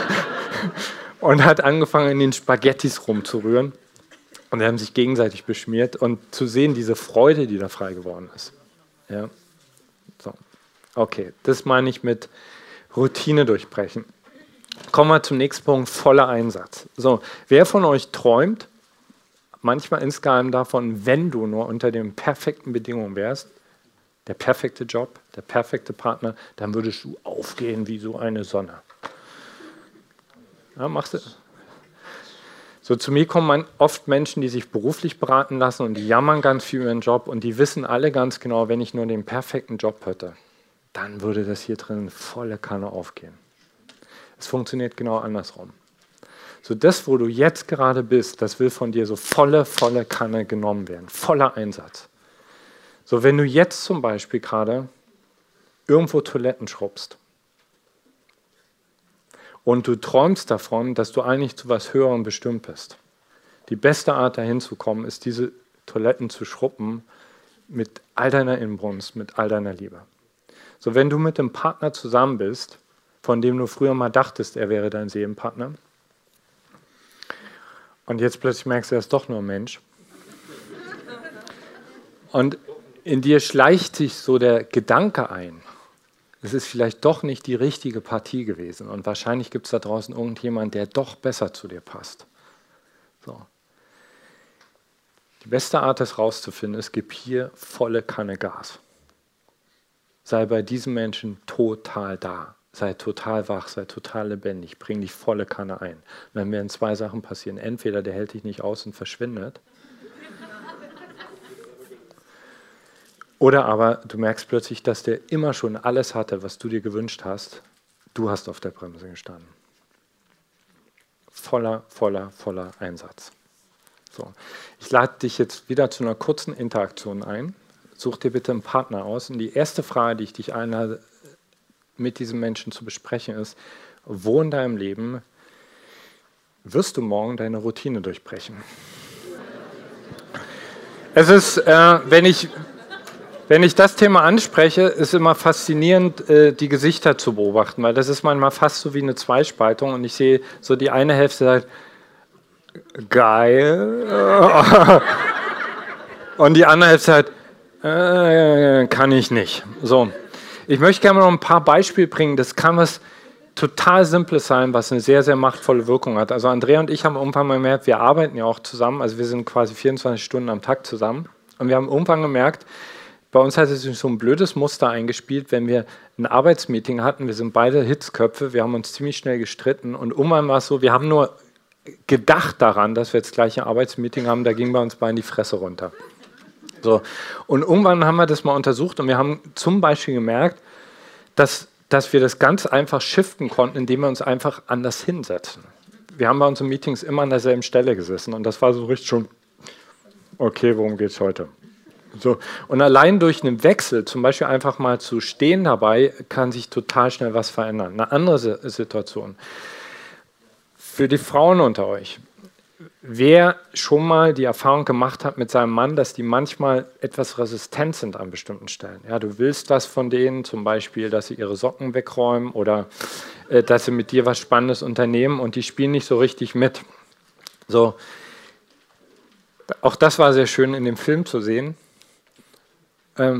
Und hat angefangen, in den Spaghettis rumzurühren. Und die haben sich gegenseitig beschmiert. Und zu sehen, diese Freude, die da frei geworden ist. Ja. So. Okay, das meine ich mit Routine durchbrechen. Kommen wir zum nächsten Punkt, voller Einsatz. So, wer von euch träumt, manchmal insgeheim davon, wenn du nur unter den perfekten Bedingungen wärst, der perfekte Job, der perfekte Partner, dann würdest du aufgehen wie so eine Sonne. Ja, machst du. So, zu mir kommen oft Menschen, die sich beruflich beraten lassen und die jammern ganz viel über ihren Job und die wissen alle ganz genau, wenn ich nur den perfekten Job hätte, dann würde das hier drin volle Kanne aufgehen. Es funktioniert genau andersrum. So, das, wo du jetzt gerade bist, das will von dir so volle, volle Kanne genommen werden, voller Einsatz. So, wenn du jetzt zum Beispiel gerade irgendwo Toiletten schrubbst, und du träumst davon, dass du eigentlich zu was Höherem bestimmt bist. Die beste Art, dahin zu kommen, ist, diese Toiletten zu schrubben mit all deiner Inbrunst, mit all deiner Liebe. So, wenn du mit einem Partner zusammen bist, von dem du früher mal dachtest, er wäre dein Seelenpartner, und jetzt plötzlich merkst du, er ist doch nur ein Mensch. Und in dir schleicht sich so der Gedanke ein, es ist vielleicht doch nicht die richtige Partie gewesen und wahrscheinlich gibt es da draußen irgendjemanden, der doch besser zu dir passt. So. Die beste Art, das rauszufinden, ist, gib hier volle Kanne Gas. Sei bei diesem Menschen total da. Sei total wach, sei total lebendig. Bring dich volle Kanne ein. Und dann werden zwei Sachen passieren. Entweder der hält dich nicht aus und verschwindet. Oder aber du merkst plötzlich, dass der immer schon alles hatte, was du dir gewünscht hast. Du hast auf der Bremse gestanden. Voller, voller, voller Einsatz. So. Ich lade dich jetzt wieder zu einer kurzen Interaktion ein. Such dir bitte einen Partner aus. Und die erste Frage, die ich dich einlade, mit diesem Menschen zu besprechen, ist, wo in deinem Leben wirst du morgen deine Routine durchbrechen? Es ist, äh, wenn ich... Wenn ich das Thema anspreche, ist immer faszinierend, äh, die Gesichter zu beobachten, weil das ist manchmal fast so wie eine Zweispaltung und ich sehe so die eine Hälfte sagt, geil, und die andere Hälfte sagt, äh, kann ich nicht. So, ich möchte gerne noch ein paar Beispiele bringen, das kann was total Simples sein, was eine sehr, sehr machtvolle Wirkung hat. Also Andrea und ich haben irgendwann mal gemerkt, wir arbeiten ja auch zusammen, also wir sind quasi vierundzwanzig Stunden am Tag zusammen und wir haben irgendwann gemerkt, bei uns hat es sich so ein blödes Muster eingespielt, wenn wir ein Arbeitsmeeting hatten, wir sind beide Hitzköpfe, wir haben uns ziemlich schnell gestritten und irgendwann war es so, wir haben nur gedacht daran, dass wir jetzt gleich ein Arbeitsmeeting haben, da ging bei uns beiden die Fresse runter. So. Und irgendwann haben wir das mal untersucht und wir haben zum Beispiel gemerkt, dass, dass wir das ganz einfach shiften konnten, indem wir uns einfach anders hinsetzen. Wir haben bei unseren Meetings immer an derselben Stelle gesessen und das war so richtig schon, okay, worum geht es heute? So. Und allein durch einen Wechsel, zum Beispiel einfach mal zu stehen dabei, kann sich total schnell was verändern. Eine andere Situation. Für die Frauen unter euch. Wer schon mal die Erfahrung gemacht hat mit seinem Mann, dass die manchmal etwas resistent sind an bestimmten Stellen. Ja, du willst was von denen, zum Beispiel, dass sie ihre Socken wegräumen oder äh, dass sie mit dir was Spannendes unternehmen und die spielen nicht so richtig mit. So. Auch das war sehr schön in dem Film zu sehen. Ähm,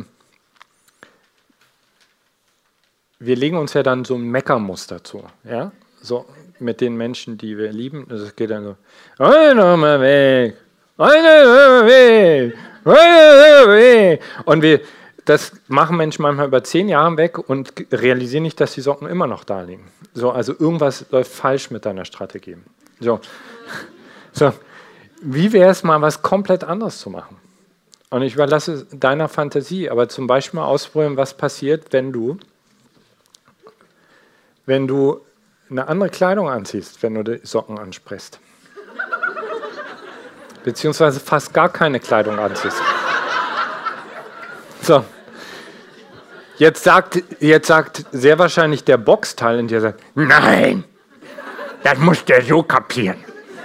wir legen uns ja dann so ein Meckermuster zu, ja, so mit den Menschen, die wir lieben. Das geht dann so, nochmal weg, weg, weg. Und wir, das machen Menschen manchmal über zehn Jahre weg und realisieren nicht, dass die Socken immer noch da liegen. So, also irgendwas läuft falsch mit deiner Strategie. So, so. Wie wäre es mal, was komplett anderes zu machen? Und ich überlasse deiner Fantasie, aber zum Beispiel mal ausprobieren, was passiert, wenn du, wenn du eine andere Kleidung anziehst, wenn du die Socken ansprichst. Beziehungsweise fast gar keine Kleidung anziehst. So. Jetzt sagt, jetzt sagt sehr wahrscheinlich der Boxteil in dir, sagt, nein, das muss der so kapieren.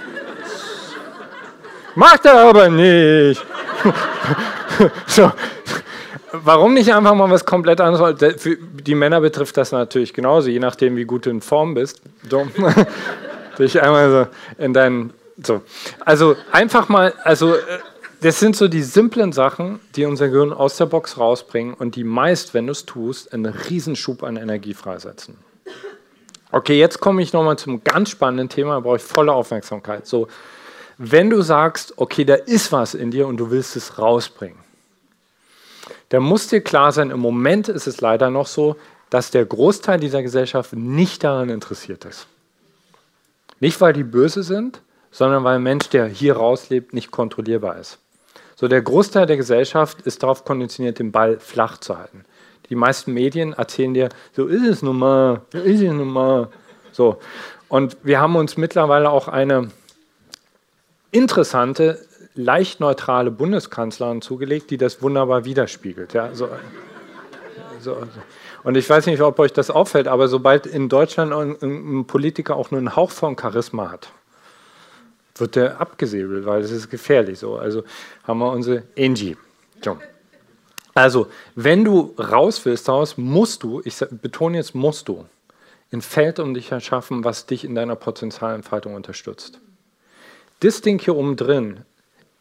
Macht er aber nicht. So. Warum nicht einfach mal was komplett anderes? Für die Männer betrifft das natürlich genauso, je nachdem, wie gut du in Form bist. So. Dich einmal so in deinen. So. Also einfach mal, also das sind so die simplen Sachen, die unser Gehirn aus der Box rausbringen und die meist, wenn du es tust, einen Riesenschub an Energie freisetzen. Okay, jetzt komme ich nochmal zum ganz spannenden Thema, da brauche ich volle Aufmerksamkeit. So. Wenn du sagst, okay, da ist was in dir und du willst es rausbringen, dann muss dir klar sein, im Moment ist es leider noch so, dass der Großteil dieser Gesellschaft nicht daran interessiert ist. Nicht, weil die böse sind, sondern weil ein Mensch, der hier rauslebt, nicht kontrollierbar ist. So, der Großteil der Gesellschaft ist darauf konditioniert, den Ball flach zu halten. Die meisten Medien erzählen dir, so ist es nun mal, so ist es nun mal. So. Und wir haben uns mittlerweile auch eine interessante, leicht neutrale Bundeskanzlerin zugelegt, die das wunderbar widerspiegelt. Ja, so, so. Und ich weiß nicht, ob euch das auffällt, aber sobald in Deutschland ein, ein Politiker auch nur einen Hauch von Charisma hat, wird der abgesäbelt, weil das ist gefährlich. So. Also haben wir unsere Angie. So. Also, wenn du raus willst daraus, musst du, ich betone jetzt, musst du, ein Feld um dich erschaffen, was dich in deiner Potenzialentfaltung unterstützt. Das Ding hier oben drin,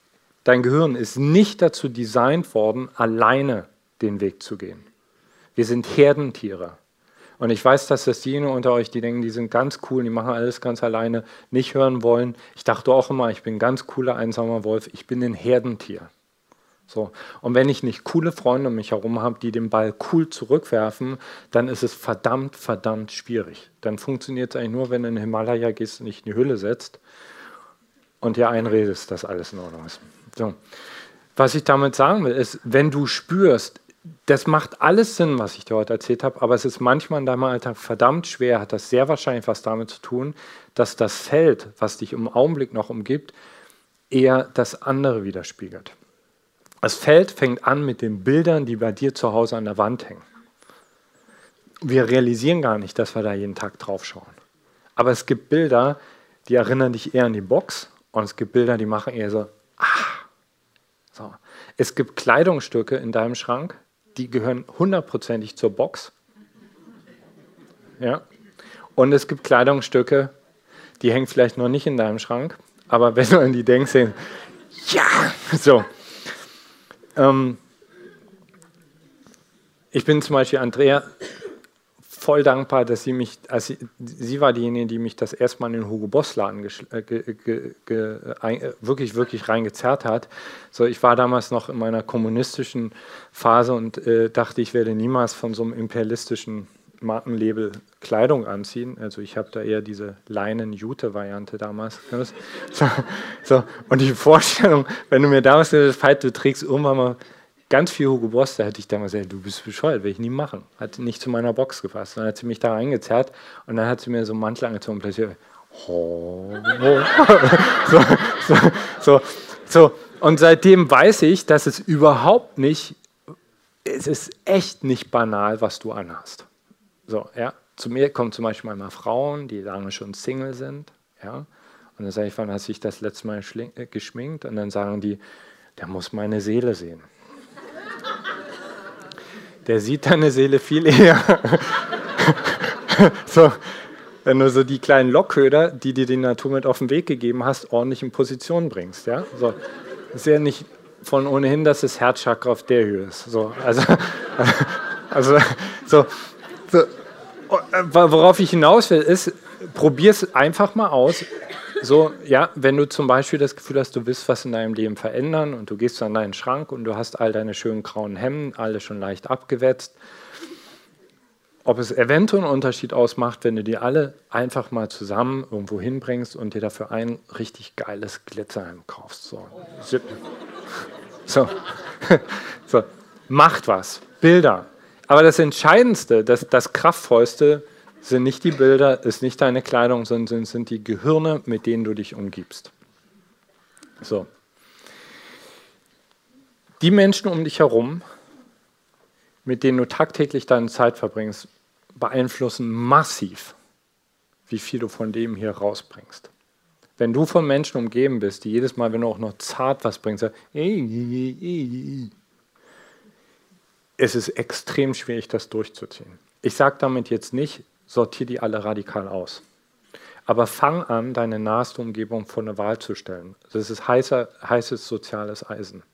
Dein Gehirn ist nicht dazu designt worden, alleine den Weg zu gehen. Wir sind Herdentiere. Und ich weiß, dass das diejenigen unter euch, die denken, die sind ganz cool, die machen alles ganz alleine, nicht hören wollen. Ich dachte auch immer, ich bin ein ganz cooler, einsamer Wolf. Ich bin ein Herdentier. So. Und wenn ich nicht coole Freunde um mich herum habe, die den Ball cool zurückwerfen, dann ist es verdammt, verdammt schwierig. Dann funktioniert es eigentlich nur, wenn du in den Himalaya gehst und dich in die Hülle setzt und dir einredest, dass alles in Ordnung ist. So. Was ich damit sagen will, ist, wenn du spürst, das macht alles Sinn, was ich dir heute erzählt habe, aber es ist manchmal in deinem Alltag verdammt schwer, hat das sehr wahrscheinlich was damit zu tun, dass das Feld, was dich im Augenblick noch umgibt, eher das andere widerspiegelt. Das Feld fängt an mit den Bildern, die bei dir zu Hause an der Wand hängen. Wir realisieren gar nicht, dass wir da jeden Tag drauf schauen. Aber es gibt Bilder, die erinnern dich eher an die Box und es gibt Bilder, die machen eher so, ah. So. Es gibt Kleidungsstücke in deinem Schrank, die gehören hundertprozentig zur Box. Ja. Und es gibt Kleidungsstücke, die hängen vielleicht noch nicht in deinem Schrank, aber wenn du an die denkst, denkst ja, so. Ähm, ich bin zum Beispiel Andrea voll dankbar, dass sie mich, als sie, sie war diejenige, die mich das erste Mal in den Hugo Boss Laden ge, ge, ge, ge, ein, wirklich, wirklich reingezerrt hat. So, ich war damals noch in meiner kommunistischen Phase und äh, dachte, ich werde niemals von so einem imperialistischen Markenlabel Kleidung anziehen. Also ich habe da eher diese Leinen-Jute-Variante damals. So, so. Und die Vorstellung, wenn du mir damals gesagt hast, du trägst irgendwann mal ganz viel Hugo Boss, da hätte ich damals gesagt, du bist bescheuert, will ich nie machen. Hat nicht zu meiner Box gepasst. Dann hat sie mich da reingezerrt und dann hat sie mir so einen Mantel angezogen und plötzlich oh, oh. so, so, so, so. Und seitdem weiß ich, dass es überhaupt nicht, es ist echt nicht banal, was du anhast. So, ja. Zu mir kommen zum Beispiel manchmal Frauen, die lange schon Single sind. Ja. Und dann sage ich, wann hast du dich das letzte Mal geschminkt? Und dann sagen die, der muss meine Seele sehen. Der sieht deine Seele viel eher. So, wenn du so die kleinen Lockköder, die dir die Natur mit auf den Weg gegeben hast, ordentlich in Position bringst. Ja? So, ist ja nicht von ohnehin, dass das Herzchakra auf der Höhe ist. So, also, also, so, so, worauf ich hinaus will, ist, probier es einfach mal aus. So, ja, wenn du zum Beispiel das Gefühl hast, du willst was in deinem Leben verändern und du gehst an deinen Schrank und du hast all deine schönen grauen Hemden, alle schon leicht abgewetzt, ob es eventuell einen Unterschied ausmacht, wenn du die alle einfach mal zusammen irgendwo hinbringst und dir dafür ein richtig geiles Glitzerhemd kaufst. So, so. So. Macht was, Bilder. Aber das Entscheidendste, das, das Kraftvollste, sind nicht die Bilder, ist nicht deine Kleidung, sondern sind die Gehirne, mit denen du dich umgibst. So. Die Menschen um dich herum, mit denen du tagtäglich deine Zeit verbringst, beeinflussen massiv, wie viel du von dem hier rausbringst. Wenn du von Menschen umgeben bist, die jedes Mal, wenn du auch noch zart was bringst, sagen, es ist extrem schwierig, das durchzuziehen. Ich sage damit jetzt nicht, sortiere die alle radikal aus. Aber fang an, deine naheste Umgebung vor eine Wahl zu stellen. Das ist heißer, heißes soziales Eisen.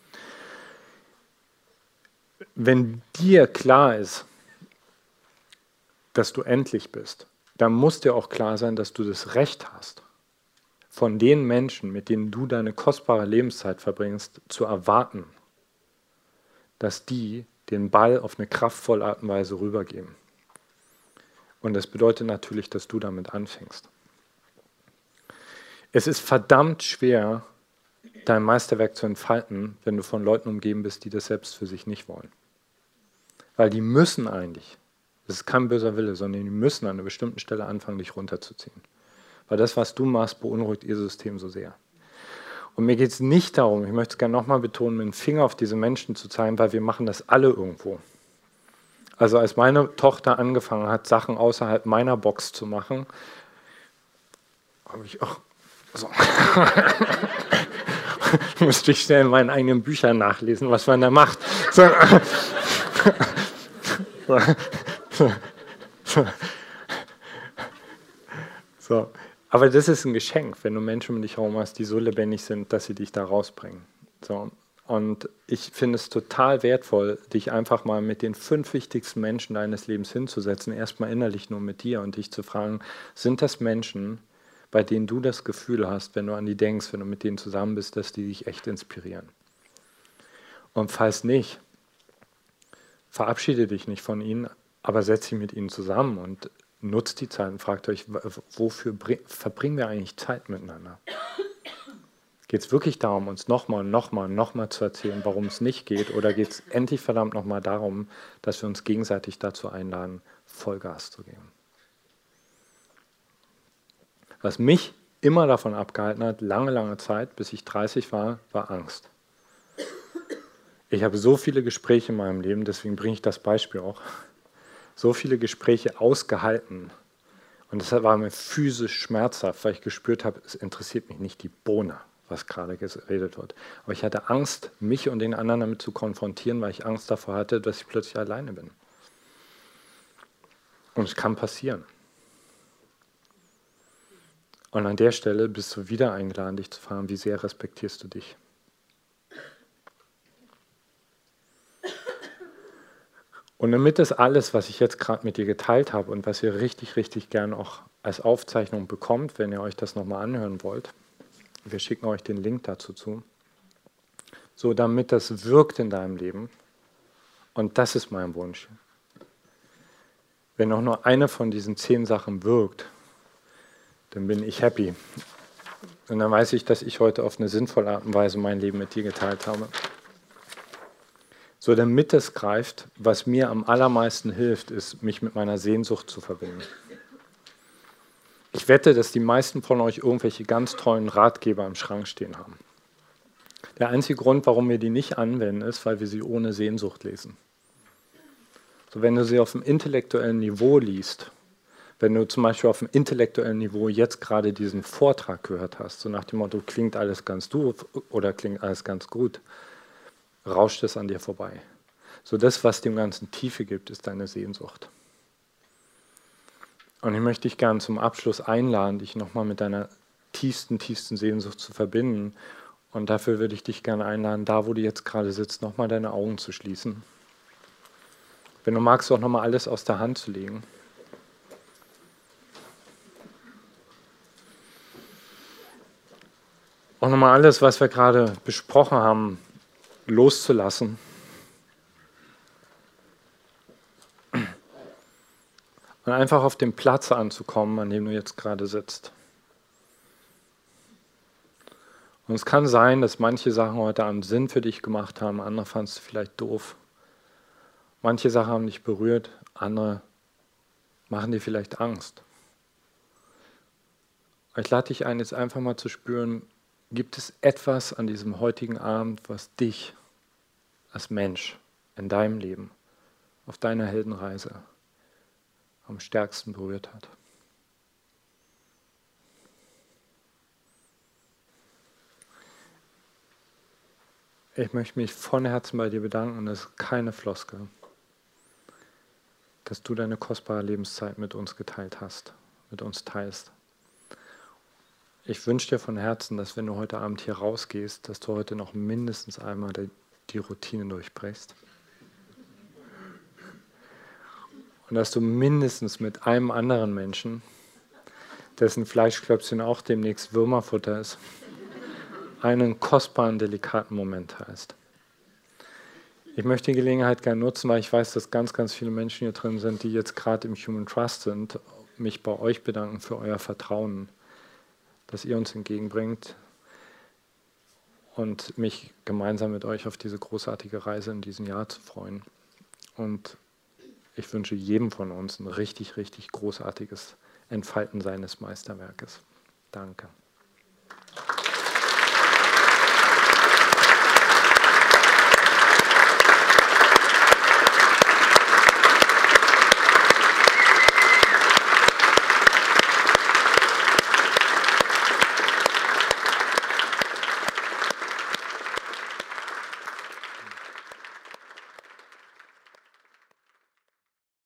Wenn dir klar ist, dass du endlich bist, dann muss dir auch klar sein, dass du das Recht hast, von den Menschen, mit denen du deine kostbare Lebenszeit verbringst, zu erwarten, dass die den Ball auf eine kraftvolle Art und Weise rübergeben. Und das bedeutet natürlich, dass du damit anfängst. Es ist verdammt schwer, dein Meisterwerk zu entfalten, wenn du von Leuten umgeben bist, die das selbst für sich nicht wollen. Weil die müssen eigentlich, das ist kein böser Wille, sondern die müssen an einer bestimmten Stelle anfangen, dich runterzuziehen. Weil das, was du machst, beunruhigt ihr System so sehr. Und mir geht es nicht darum, ich möchte es gerne nochmal betonen, mit dem Finger auf diese Menschen zu zeigen, weil wir machen das alle irgendwo. Also als meine Tochter angefangen hat, Sachen außerhalb meiner Box zu machen, habe ich auch so. musste ich schnell in meinen eigenen Büchern nachlesen, was man da macht. So. So. So. So. Aber das ist ein Geschenk, wenn du Menschen um dich herum hast, die so lebendig sind, dass sie dich da rausbringen. So. Und ich finde es total wertvoll, dich einfach mal mit den fünf wichtigsten Menschen deines Lebens hinzusetzen, erstmal innerlich nur mit dir und dich zu fragen, sind das Menschen, bei denen du das Gefühl hast, wenn du an die denkst, wenn du mit denen zusammen bist, dass die dich echt inspirieren? Und falls nicht, verabschiede dich nicht von ihnen, aber setz dich mit ihnen zusammen und nutzt die Zeit und fragt euch, wofür verbringen wir eigentlich Zeit miteinander? Geht es wirklich darum, uns nochmal und nochmal und nochmal zu erzählen, warum es nicht geht? Oder geht es endlich verdammt nochmal darum, dass wir uns gegenseitig dazu einladen, Vollgas zu geben? Was mich immer davon abgehalten hat, lange, lange Zeit, bis ich dreißig war, war Angst. Ich habe so viele Gespräche in meinem Leben, deswegen bringe ich das Beispiel auch, so viele Gespräche ausgehalten. Und das war mir physisch schmerzhaft, weil ich gespürt habe, es interessiert mich nicht die Bohne, was gerade geredet wird. Aber ich hatte Angst, mich und den anderen damit zu konfrontieren, weil ich Angst davor hatte, dass ich plötzlich alleine bin. Und es kann passieren. Und an der Stelle bist du wieder eingeladen, dich zu fragen, wie sehr respektierst du dich? Und damit das alles, was ich jetzt gerade mit dir geteilt habe und was ihr richtig, richtig gern auch als Aufzeichnung bekommt, wenn ihr euch das nochmal anhören wollt, wir schicken euch den Link dazu zu, so damit das wirkt in deinem Leben, und das ist mein Wunsch, wenn auch nur eine von diesen zehn Sachen wirkt, dann bin ich happy. Und dann weiß ich, dass ich heute auf eine sinnvolle Art und Weise mein Leben mit dir geteilt habe. So, damit es greift, was mir am allermeisten hilft, ist, mich mit meiner Sehnsucht zu verbinden. Ich wette, dass die meisten von euch irgendwelche ganz tollen Ratgeber im Schrank stehen haben. Der einzige Grund, warum wir die nicht anwenden, ist, weil wir sie ohne Sehnsucht lesen. So, wenn du sie auf dem intellektuellen Niveau liest, wenn du zum Beispiel auf dem intellektuellen Niveau jetzt gerade diesen Vortrag gehört hast, so nach dem Motto, klingt alles ganz doof oder klingt alles ganz gut, rauscht es an dir vorbei. So, das, was dem Ganzen Tiefe gibt, ist deine Sehnsucht. Und ich möchte dich gerne zum Abschluss einladen, dich nochmal mit deiner tiefsten, tiefsten Sehnsucht zu verbinden. Und dafür würde ich dich gerne einladen, da wo du jetzt gerade sitzt, nochmal deine Augen zu schließen. Wenn du magst, auch nochmal alles aus der Hand zu legen. Auch nochmal alles, was wir gerade besprochen haben, loszulassen. Und einfach auf dem Platz anzukommen, an dem du jetzt gerade sitzt. Und es kann sein, dass manche Sachen heute Abend Sinn für dich gemacht haben, andere fandst du vielleicht doof. Manche Sachen haben dich berührt, andere machen dir vielleicht Angst. Ich lade dich ein, jetzt einfach mal zu spüren, gibt es etwas an diesem heutigen Abend, was dich als Mensch in deinem Leben, auf deiner Heldenreise am stärksten berührt hat? Ich möchte mich von Herzen bei dir bedanken, und das ist keine Floskel, dass du deine kostbare Lebenszeit mit uns geteilt hast, mit uns teilst. Ich wünsche dir von Herzen, dass wenn du heute Abend hier rausgehst, dass du heute noch mindestens einmal die, die Routine durchbrichst. Und dass du mindestens mit einem anderen Menschen, dessen Fleischklöpfchen auch demnächst Würmerfutter ist, einen kostbaren, delikaten Moment teilst. Ich möchte die Gelegenheit gerne nutzen, weil ich weiß, dass ganz, ganz viele Menschen hier drin sind, die jetzt gerade im Human Trust sind, mich bei euch bedanken für euer Vertrauen, das ihr uns entgegenbringt, und mich gemeinsam mit euch auf diese großartige Reise in diesem Jahr zu freuen. Und ich wünsche jedem von uns ein richtig, richtig großartiges Entfalten seines Meisterwerkes. Danke.